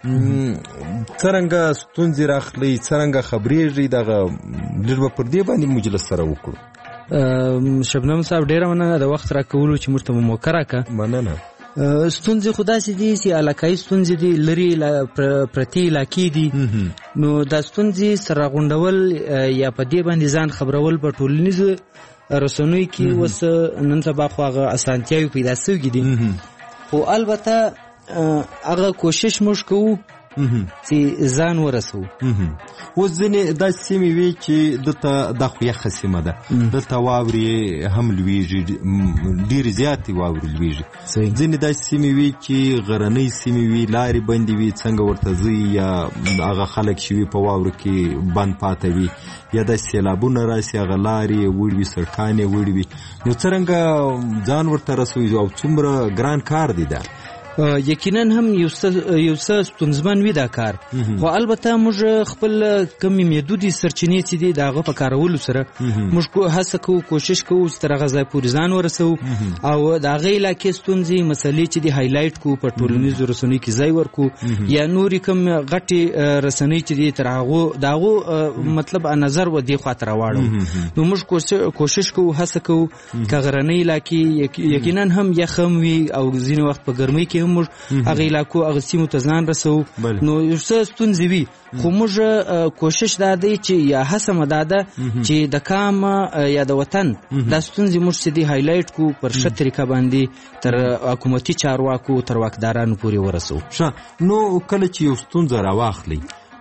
څرنګه ستونزې راخلي څرنګه خبرېږي دغه لږ به پر دې باندې مجلس سره وکړو شبنم صاحب ډېره مننه د وخت راکولو چې موږ ته مو موقع راکړه مننه ستونزې خو داسې دي چې علاقایي ستونزې دي لرې پرتې علاقې دي نو دا ستونزې سره غونډول یا په دې باندې ځان خبرول په ټولنیزو رسنیو کې اوس نن سبا خو هغه اسانتیاوې پیدا سوي دي خو البته هغه کوشش موږ کوو چې ځان ورسو اوس ځینې داسې سیمې وي چې دلته دا خو یخه سیمه ده دلته واورې هم لویږي ډېرې زیاتې واورې لویږي ځینې داسې سیمې وي چې غرنۍ سیمې وي لارې بندې وي څنګه ورته ځي یا هغه خلک چې وي په واورو کې بند پاته وي یا داسې سیلابونه راسي هغه لارې وړي وي سړکان یې وړي وي نو څرنګه ځان ورته رسوي او څومره ګران کار دی دا یقینا هم یو څه ستونزمن وي دا کار خو البته موږ خپل کمې محدودې سرچینې چې دي د هغه په کارولو سره موږ هڅه کوو کوشش کوو چې تر هغه ځای پورې ځان ورسوو او د هغې علاقې ستونزې مسلې چې دي هایلایټ کوو په ټولنیزو رسنیو کې ځای ورکو یا نورې کوم غټې رسنۍ چې دي تر هغو د هغو مطلب نظر و دې خواته راواړو نو موږ کوشش کوو هڅه کوو که غرنۍ علاقې یقینا هم یخ هم وي او ځینې وخت په ګرمۍ کې موږ هغه علاقو هغه سیمو ته ځان رسو نو یو څه ستونزې وي خو موږ کوشش دا دی چې یا هڅه مو دا ده چې د کام یا د وطن دا ستونزې موږ چې دی هایلایټ کو پر ښه طریقه باندې تر حکومتي چارواکو تر واکدارانو پورې ورسو نو کله چې یو ستونزه راواخلي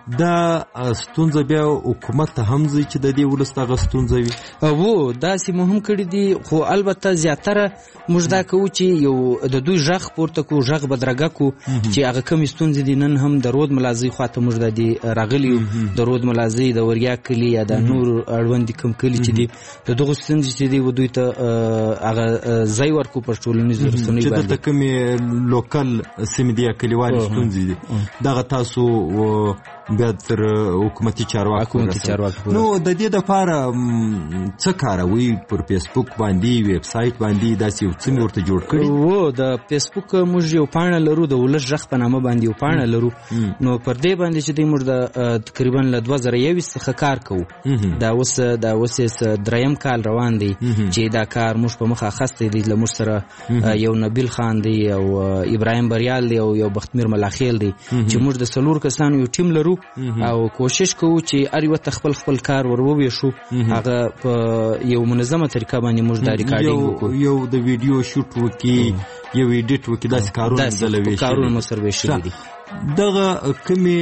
دا ستونزه بیا حکومت ته هم ځي چې د دې ولس دغه ستونزه وي وو داسې مو هم کړي دي خو البته زیاتره موږ دا کوو چې یو د دوی غږ پورته کو غږ بدرګه کو چې هغه کوم ستونزې دي نن هم د رود ملازۍ خواته موږ د دې راغلي د رود ملازۍ د وریا کلی یا د نور اړوند کوم کلی چې دي د دغه ستونزې چې دي دوی ته هغه ځای ورکو پر ټولنیزو رسنیو چې د کومې لوکل سیمې دي کلیوالي ستونزې دي دغه تاسو بیا تر حکومتي چارواکو نو د دې لپاره څه کاروي پر فیسبوک باندې ویب سایټ باندې داسې یو څه ورته جوړ کړی وو د فیسبوک موږ یو پاڼه لرو د ولس غږ په نامه باندې یو پاڼه لرو نو پر دې باندې چې موږ د تقریبا له 2021 څخه کار کوو دا اوس دریم کال روان دی چې دا کار موږ په مخه اخیستی دی له موږ سره یو نبیل خان دی او ابراهیم بریال دی او یو بختمیر ملاخیل دی چې موږ د 4 کسانو یو ټیم لرو او کوشش کوو چې هر یو خپل کار وروویشو هغه په یو منظمه طریقه باندې موږ دا ریکارډینګ وکړو یو د ویډیو شوټ وکي یو ایډیټ وکي داسې کارونه مو سروي شوي دي دغه کومې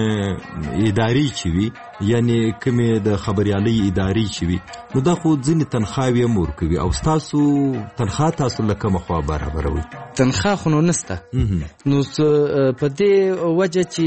ادارې چې وي یعنی کومې د خبريالۍ ادارې چې وي نو دا خو ځینې تنخواوې هم ورکوي او ستاسو تنخوا تاسو له کومه خوا برابروي تنخوا خو نو نسته نو په دې وجه چې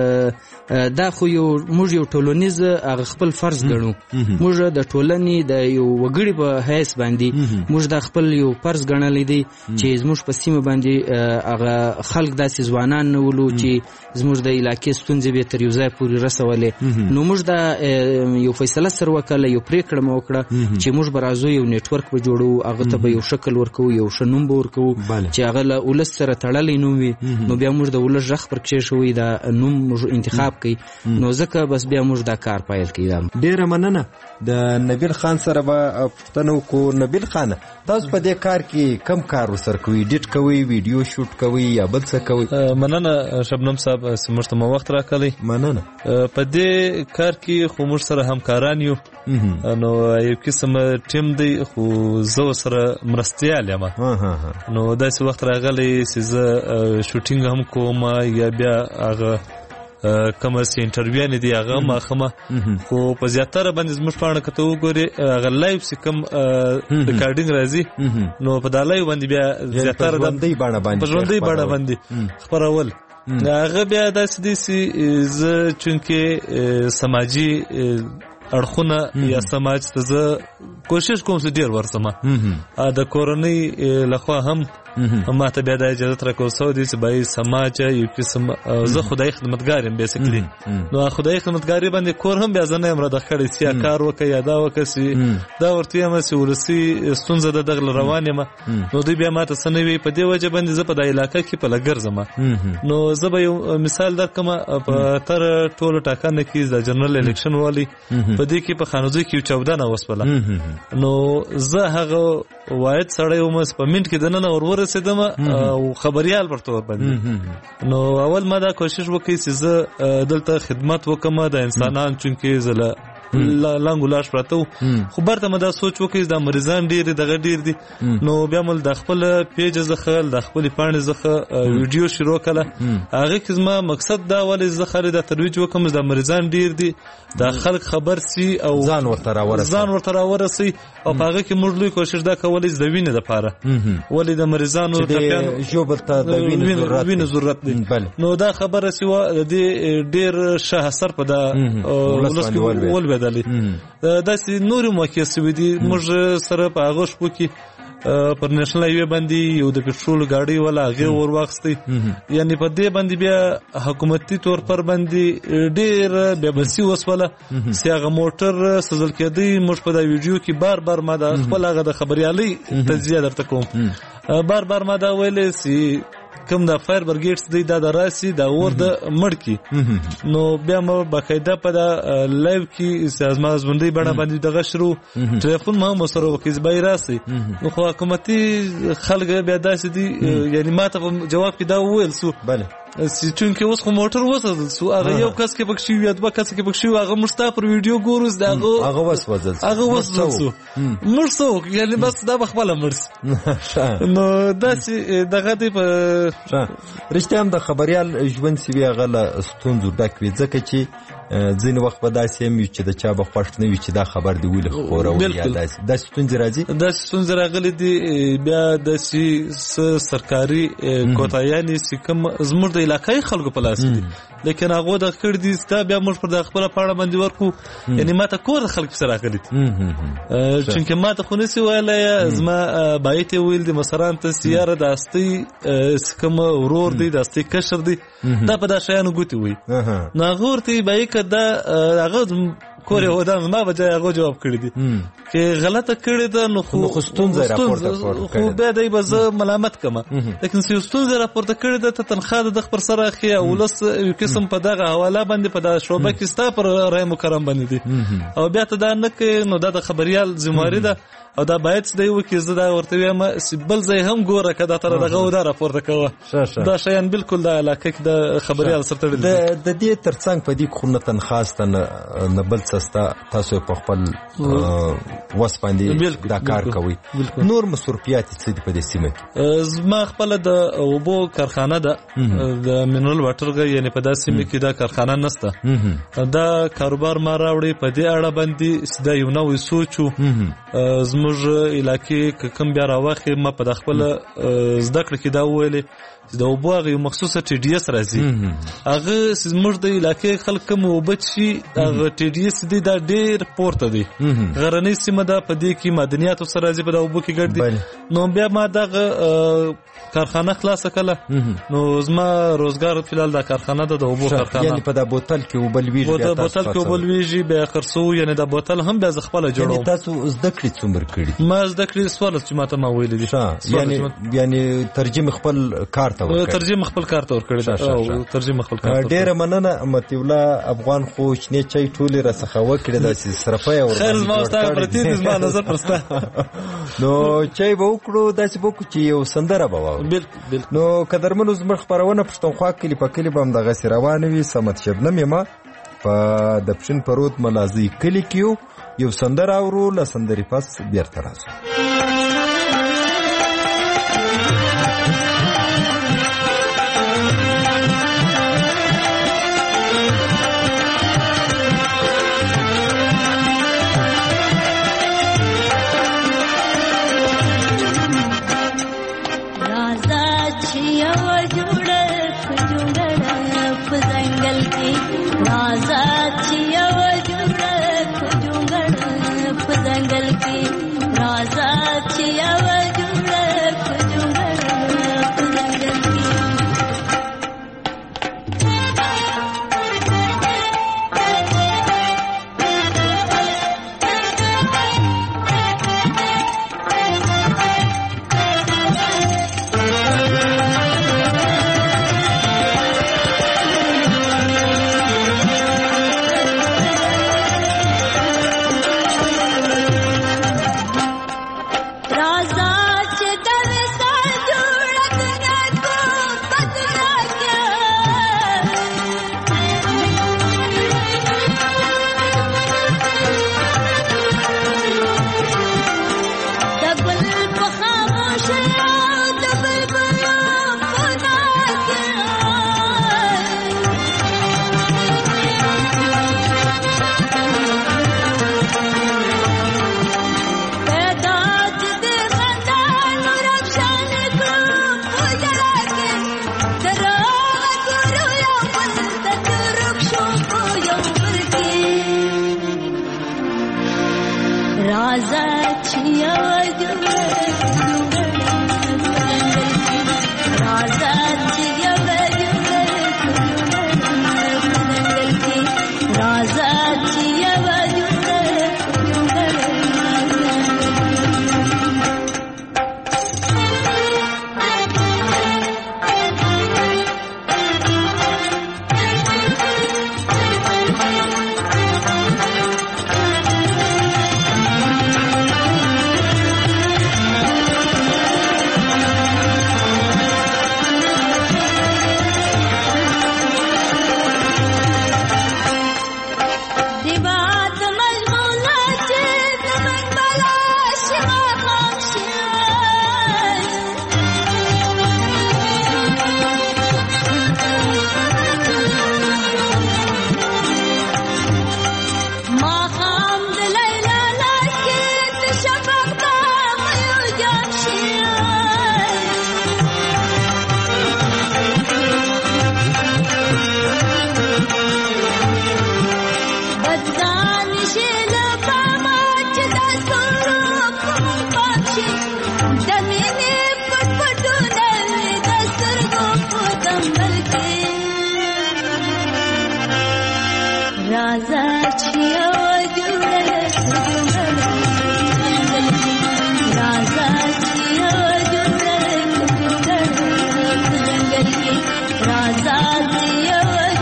دا خو موږ یو ټولنیز خپل فرض ګڼو موږ د ټولنې د یو وګړي په حیث باندې موږ د خپل یو فرض ګڼلی دی چې زموږ په سیمه باندې هغه خلک داسې ځوانان نه ولو چې زموږ د علاقې ستونزې به تر یو ځای پورې رسولې نو موږ دا یو فیصله سره وکړه یو پریکړه مو وکړه چې موږ به راځو یو نیټورک به جوړو هغه ته به یو شکل ورکو یو ښه نوم به ورکو چې هغه له ولس سره تړلی نوم وي نو بیا موږ د ولس غږ پر کښېښوي دا نوم موږ انتخاب کوي نو ځکه بس بیا موږ دا کار پیل کوي ډېره مننه د نبیل خان سره به پوښتنه وکړو نبیل خان تاسو په دې کار کې کم کار وسر کوي ایډیټ کوي ویډیو شوټ کوي یا بل څه کوي مننه شبنم صاحب موږ ته وخت راکړی مننه په دې کار کې خو موږ سره همکاران یو نو یو قسم ټیم دی خو زه سره مرستیال یم نو داسې وخت راغلی چې زه شوټینګ هم کوم یا بیا هغه کوم چې انټرویو نه دی هغه ماخمه خو په زیاتره باندې زموږ پاڼه کته وګوري هغه لایو چې کوم ریکارډینګ راځي نو په دالای باندې بیا زیاتره د ژوندۍ باندې باندې خبرول هغه بیا داسې دي چې زه چونکه سماجی اړخونه یا سماج ته زه کوشش کوم چې ډیر ورسمه د کورنۍ لخوا هم ما ته بیا د اجازه راکو سو دي چې بای سماج یو قسم زه خدای خدمتګار یم بیسیکلی نو خدای خدمتګاری باندې کور هم بیا زنه امر د خړې سیا کار وکي یا دا وکسي دا ورته یم چې ولسی ستونزه د دغه روان یم نو دوی بیا ما ته سنوي په دې وجه باندې زه په د علاقې کې په لګرزم نو زه به یو مثال درکم په تر ټولو ټاکنه کې د جنرال الیکشن والی په دې کې په خانوزي کې 14 نه وسپله نو زه هغه واحد سړی ومس په منټ کې دنه ورسېدم او خبريال پر تور باندې نو اول ما دا کوشش وکړ چې زه دلته خدمت وکم د انسانان چونکه زله لنګولاش پراته خو برته مدا سوچ وکړ دا مریضان ډیر دغه ډیر دي نو بیا مل د خپل پیج زخه د خپل پاڼې زخه ویډیو شروع کړه هغه کزما مقصد دا ولې زخه د ترویج وکم د مریضان ډیر دي د خلک خبر سي او ځان ورته راورسي او هغه کې موږ لوی کوشش دا کولای د وینې د پاره ولې د مریضانو ټپيان جوړته د وینې ضرورت دي نو دا خبره سی و د ډیر شه اثر په دا ول دا سي نور موقع سوي دي موږ سره په هغه شپو کې پر نېشنل هایوي باندې یو د پټرول گاډي ولا هغه ور واخستي یعنی په دې باندې بیا حکومتي تور پر باندې ډېر به بسي وسوله سیاغه موټر سزل کېدی موږ په دا ویډیو کې بار ما د خپل هغه د خبريالي تجزیه درته کوم بار ما دا ویلې سي کوم د فایر برګیټس دی دا راسي دا ور د مړکی نو بیا مو باقاعده په دا لایو کې سازمان ژوندۍ باندې دغه شروع ټلیفون ما سره وکیز بای راسي نو خو حکومتي خلک بیا داسې دي یعنی ما ته جواب کې دا وویل سو چونکه اوس خو موټر وساتل سو هغه یو کس کې پکښې وي دوه کس کې پکښې وي هغه موږ ستا پر ویډیو ګورو هغه وسوځل سو موږ څه وکړو یعنې بس دا به خپله مړ سي نو داسې دغه دی په رښتیا هم د خبریال ژوند چې وي هغه له ستونزو ډک وي ځکه چې ځینې وخت به داسې هم وي چې د چا به خوښ نه وي چې دا خبر دی ولې خپروي یا داسې ستونزې راځي داسې ستونزې راغلي دي بیا داسې سرکاري کوتاهیانې چې کوم زموږ د علاقایي خلکو په لاس دي لیکن هغو دغه کړي دي ستا بیا موږ پر د خپله پاڼه باندې ورکړو یعنې ما ته کور د خلک پسې راغلي دي چونکې ما ته خو نسي ویلی زما بایت یې ویل دي مثلا ته سیاره د هستۍ کوم ورور دی د هستۍ کشر دی دا په دا شیانو ګوتې وایي نو هغه ورته وایي بایي که دا هغه کور یې ودان زما بجای هغو جواب کړي دي که غلطه کړې ده نو خو خو بیا دی به زه ملامت کړم لیکن چې یو ستونزه راپورته کړې ده ته تنخوا د خپل سره اخلي او ولس یو قسم په دغه حواله باندې په دغه شعبه کې ستا پر رای مکرم باندې دي او بیا ته دا نه کوې نو دا د خبریال ذمهواري ده او دا باید دی وکړي زه دا ورته وایم بل ځای هم ګوره که دا تر دغه دا راپورته کوه دا شیان بالکل د علاقه کې د خبریال سره تړلي د دې ترڅنګ په دې خو نه تنخوا شته نه بل څه شته تاسو په خپل وس باندې دا کار کوئ نور مصروفیات څه دي په دې سیمه کې زما خپله د اوبو کارخانه ده د منرل واټر یعنې په دا سیمه کې دا کارخانه نشته دا کاروبار ما راوړی په دې اړه باندې چې دا یو نوی سوچ و زموږ علاقې که کوم بیا راواخې ما په د خپله زده کړه کې دا وویلې چې د اوبو هغه یو مخصوصه ټي ډي اس راځي هغه زموږ د علاقې خلک کوم اوبه څښي هغه ټي ډي اس دی دا ډېر پورته دی غرنۍ سیمه ده په دې کې معدنیاتو سره راځي په د اوبو کې ګډ دي نو بیا ما دغه کارخانه خلاصه کړه نو زما روزګار فلحال دا کارخانه ده د اوبو کارخانه یعنې په دا بوتل کې اوبه لویږي بوتل کې اوبه لویږي بیا خرڅوو یعنې دا بوتل هم بیا زه خپله جوړوم یعنې تاسو زده کړې څومره کړي ما زده کړې 14 چې ما ته ما ویلي دي یعنې ترجمه خپل کار ته ورکړې ترجمه خپل کار ته ورکړې ده او ترجمه خپل کار ته ډېره مننه مطیع الله افغان خو شنې چای ټولې راڅخه وکړې داسې صرفه یې خیر زما ستا پرتې دي زما نظر پر ستا نو چای به وکړو داسې به وکړو چې یو سندره به واورو بالکل نو قدرمنو زموږ خپرونه پښتونخوا کلي په کلي به همدغسې روانه وي صمد شبنم یم په د پښین په رود ملازۍ کلي کې یو سندره اورو له سندرې پس بیرته راځو राजा छिया जुड़ल राजा छिया जुड़ल जंगल के राजा छिया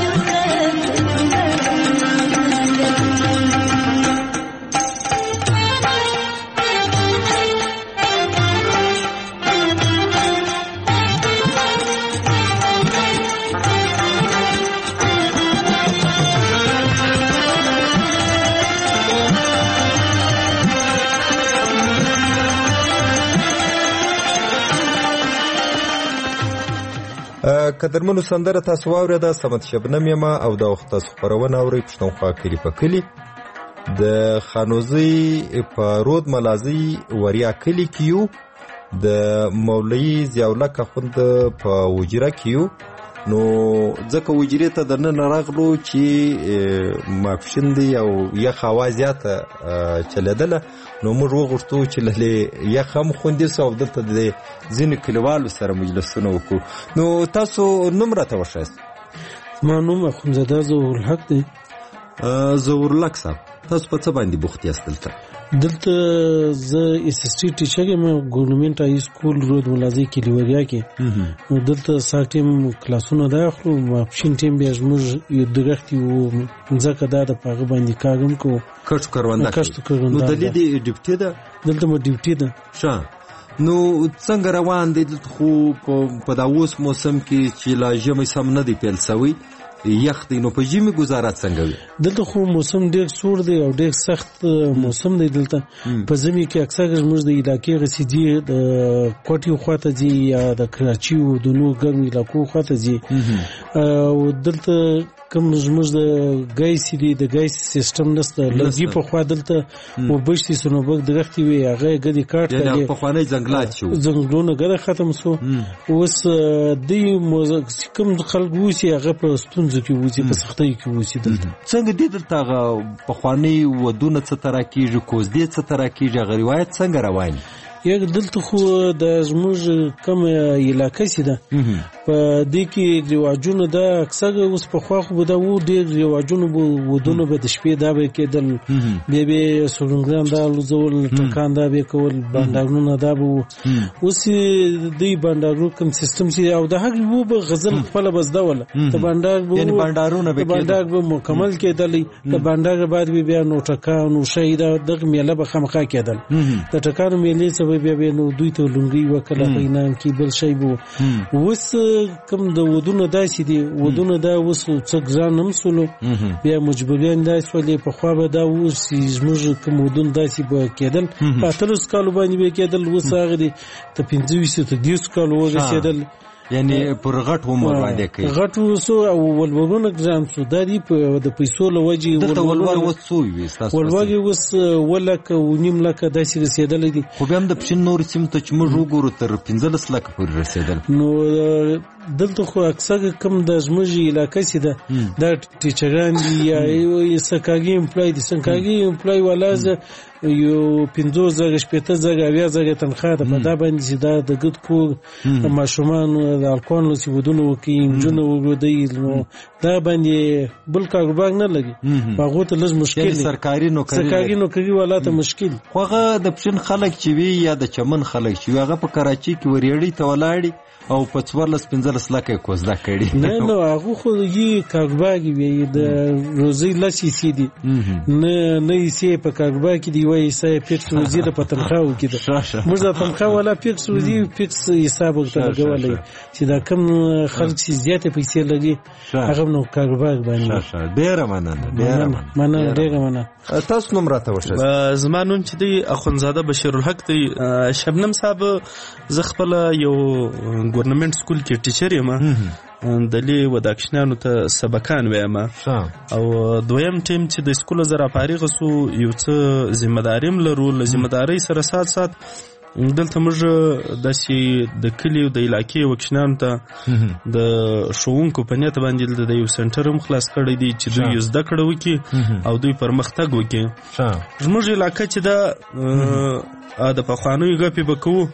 قدرمنو سندره تاسو واورېده سمت شبنم یم او د وخت تاسو خپرونه اورئ پښتونخوا کلي په کلي د خانوزي په رود ملازي وریا کلي کې یو د مولوي ضیاءالله اخوند په وجره کې یو نو ځکه وجرې ته دننه راغلو چې ماپښین دی او یخ هوا زیاته چلیدله نو موږ وغوښتو چې له یخ هم خوندي سو او دلته د ځینې کلیوالو سره مجلسونه وکړو نو تاسو نوم راته وښایاست زما نوم اخندزاده ظهورالحق دی ظهورالحق صاحب تاسو په څه باندې بوخت یاست دلته زه اس اس ټي ټیچر یم ګورنمنت های سکول رود ملازي کلیوریا کې نو دلته ساټیم کلاسونه دا خو ماپښین ټیم بیا زموږ یو دغختي وو ځکه دا د پاغه باندې کاغم کو کښ کروانده نو دلته ډیپټي ده دلته مو ډیپټي ده ښه نو څنګه روان دي خو په دا اوس موسم کې چې لا ژمي سم نه دی پیل سوی یخ دی نو په ژمي گزارات څنګه وي دلته خو موسم ډیر سوړ دی او ډیر سخت موسم دی دلته په ژمي کې اکثر زموږ د علاقې رسیدي د کوټي خواته دي یا د کراچي او د نو ګرم علاقو خواته دي او دلته کوم زموږ د ګیس دی د ګیس سیستم نشته لږی په خوا دلته او بشتي سنوبک درختي وي هغه غدي کاټ یعنی په خوانې ځنګلات شو ځنګلونه غره ختم شو اوس د کوم خلک وسی هغه په ستونزو کې وسی په سختۍ کې وسی دلته څنګه دي دلته په خوانې ودونه څه ترا کیږي کوز دي څه ترا کیږي غریوایت څنګه روان یک دلته خو د زموږ کوم علاقې سي ده په دې کې رواجونه دا اکثر اوس په خوا خو دا وو ډېر رواجونه ودونه به د شپې دا به کېدل به سورنګرام دا لزول ټکان دا به کول بندرونه دا به اوس دې بندرو کوم سیستم سي او د هغه وو به غزل خپل بس دا ولا د بندر یعنی بندرونه به بندر به مکمل کېدل د بندر بعد به بیا نو ټکان او شهید دغه میله به خامخا کېدل د ټکان میلې څه بیا نو دوی ته لونګي وکړه پینام کې بل شی وو وس کوم د ودونه داسې دي ودونه دا وس څه ګران هم سولو بیا مجبورین داسې ولې په خوا به دا وس زموږ کوم ودون داسې به کېدل په تلوس کالو باندې به کېدل وس هغه دي ته 25 ته 10 کالو وګرځیدل یعنی پر غټ عمر باندې کوي غټ وسو او ولورونه ګرام سو دادی په د پیسو لوجي ولور وسو وي تاسو ولوري وس ولکه ونیم لکه داسې رسیدل دي خو بیا د پښین نور سیم ته چې موږ وګورو تر 15 لک پورې رسیدل نو دلته خو اکثر کم د زموږ علاقې سي ده د ټیچران دي یا سکاګي امپلای دي سکاګي امپلای ولازه یو 15,000 15,000 تنخواه ده په دا باندې دا د ګډ کور ماشومان د الکون له سیودونو کې جنو وګړي نو دا باندې بل کاروبار نه لګي هغه ته لږ مشکل دی سرکاري نوکری ولاته مشکل خوغه د پښین خلک چې وی یا د چمن خلک چې هغه په کراچي کې وریړی ته ولاړی او په 14-15 لکه کوزدا کړي نه هغه خو یي کاروبار وی د روزي لسی سي دي نه سي په کاروبار کې دی وای سي فکس روزي د پتنخاو کې ده موږ د تنخواه ولا فکس روزي فکس حساب ورته چې دا کم خلک سي زیاته پیسې لګي هغه نو کاروبار باندې ډیر مننه تاسو نوم راته وښه زمانون چې دی اخونزاده بشیرالحق دی شبنم صاحب ز خپل یو ګورنمنت سکول کې ټیچر یم دلی وداکشنانو ته سبقان وایم او دویم ټیم چې د سکول زرا فارغ سو یو څه ذمہ داریم لرو ذمہ داری سره سات دلته موږ داسې د کلیو د علاقې وکشنانو ته د ښوونکو په نیت باندې د یو سنټر هم خلاص کړی دی چې دوی زده کړه وکړي او دوی پرمختګ وکړي. زموږ علاقه چې دا د پخوانیو ګپې به کوو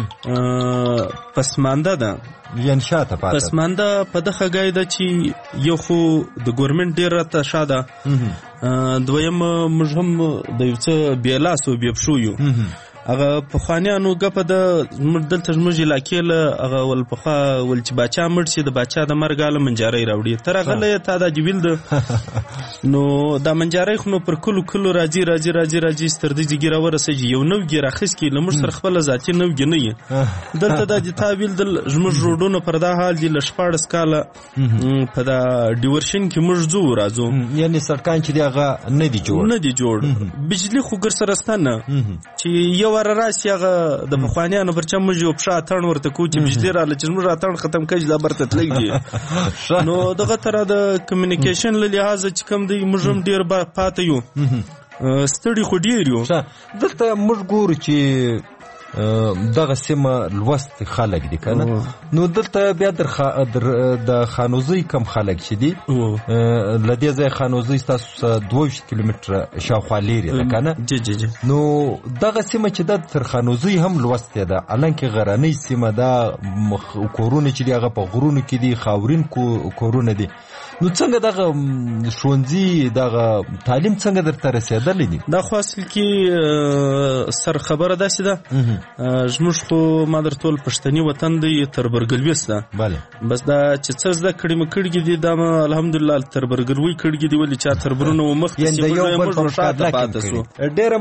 پسمانده ده، یعنې شاته پاته پسمانده په دغه ګای ده چې یو خو د ګورمنټ ډېر راته شا ده، دویم موږ هم د یو څه بې لاس او بې پښو یو. هغه پخوانیانو ګپه ده دلته زموږ علاقې له هغه ول پخوا ول چې باچا مړ شي د باچا د مرګ هله منجارۍ راوړي، تر هغه له تا دا جویل ده نو دا منجارۍ خو نو پر کلو راځي راځي راځي راځي تر دې ځګي راورسېږي یو نوګي راخیسکي له موږ سره خپله ذاتي نوګي نه یي. دلته دا د تا ویل زموږ روډونه پر دا حال دي له 14 کاله په دا ډیورشن کې موږ ځو راځو، یعنې سړکان چې دی هغه نه دي جوړ بجلي خو ګر سره سته نه چې یو وار راسي هغه د پخوانیانو پر چا موږ یو پښه اتڼ ورته کوو چې بجلي راله چې موږ اتڼ ختم کړي دا برته تللی دي. نو دغه تره د کمیونیکیشن له لحاظه چې کوم دی موږ هم ډېر پاته یو ستړي خو ډېر یو. دلته موږ ګورو چې دغه سیمه لوست خلک دي کنه، نو دلته بیا د خانوزۍ کم خلک چې دي لدې ځای خانوزۍ تاسو 22 کیلومتره شاوخوا لري ده کنه. نو دغه سیمه چې د تر خانوزۍ هم لوست ده، الانکه غرانۍ سیمه ده، کورونه چې دی هغه په غرونو کې دي، خاورین کورونه دي. نو څنګه دغه ښوونځي دغه تعلیم څنګه درته رسېدلی دي؟ دا خو اصل کې سر خبره داسې ده زموږ خو ما درته ویل پښتني وطن دی تر برګلویس ده، بس دا چې څه زده کړي مې کړي دي دا الحمدلله تر برګلوی کړي دي، ولې چا تر برونه و مخکې یعنې د یو بل په مقابله کې. ډېره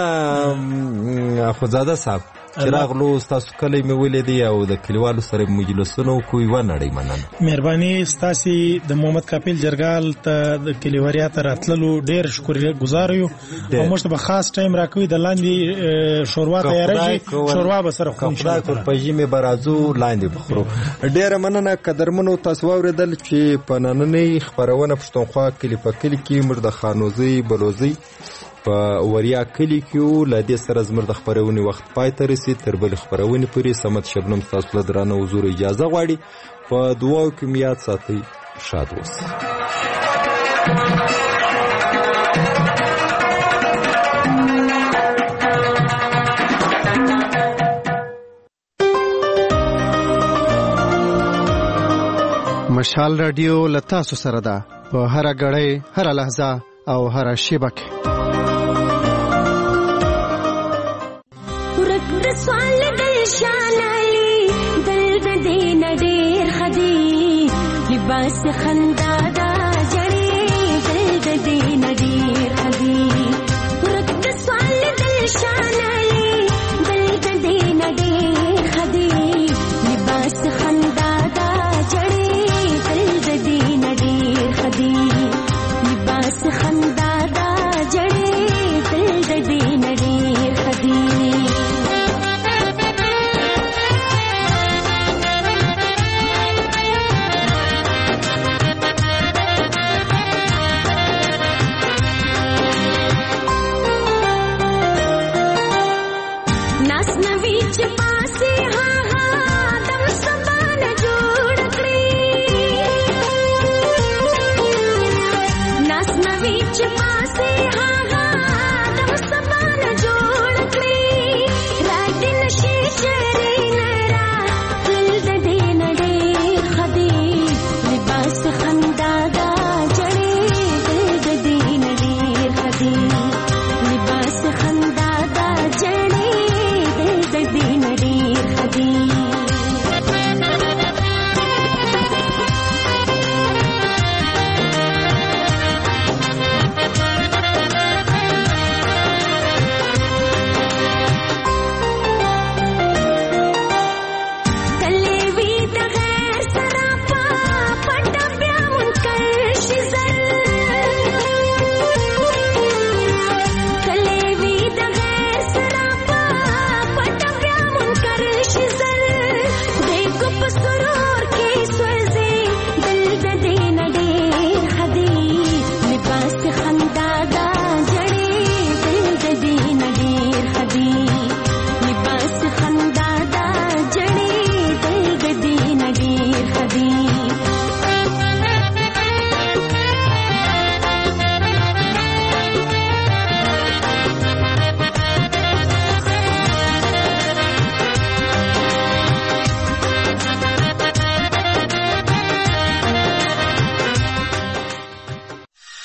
مننه اخوزاده صاحب چې راغلو، ستاسو کلی مې ولیدی او د کلیوالو سره مجلسونه وکړو. یوه نړۍ مننه. مهرباني ستاسې د محمد کاپیل جرګال ته د کلیوالیا ته راتللو ډېر شکرګزار یو او موږ ته به خاص ټایم راکوي د لاندې شوروا تیارېږي، شوروا به سره خورو خدای کور په ژمي به راځو لاندې بخورو. ډېره مننه قدرمنو، تاسو واورېدل چې په نننۍ خپرونه پښتونخوا کلي په کلي کې موږ د خانوزۍ بلوزۍ په وریا کلی کې له دې سره زموږ د خپرونې وخت پای ته رسید. تر بلې خپرونې پورې صمد شبنم ستاسو له درانه حضور اجازه غواړي. په دعاو کې مې یاد ساتئ، شاد اوسئ. مشال رادیو له تاسو سره ده په هره غړۍ، هره لحظه او هره شیبه کې. سوال دل شانالی دل دې نډیر خدي لباس خندا دا جړې دل دې نډیر خدي ورک سوال دل شانالی دل دې نډیر خدي لباس خندا دا جړې دل دې نډیر خدي لباس خندا دا جړې دل دې نډیر خدي. See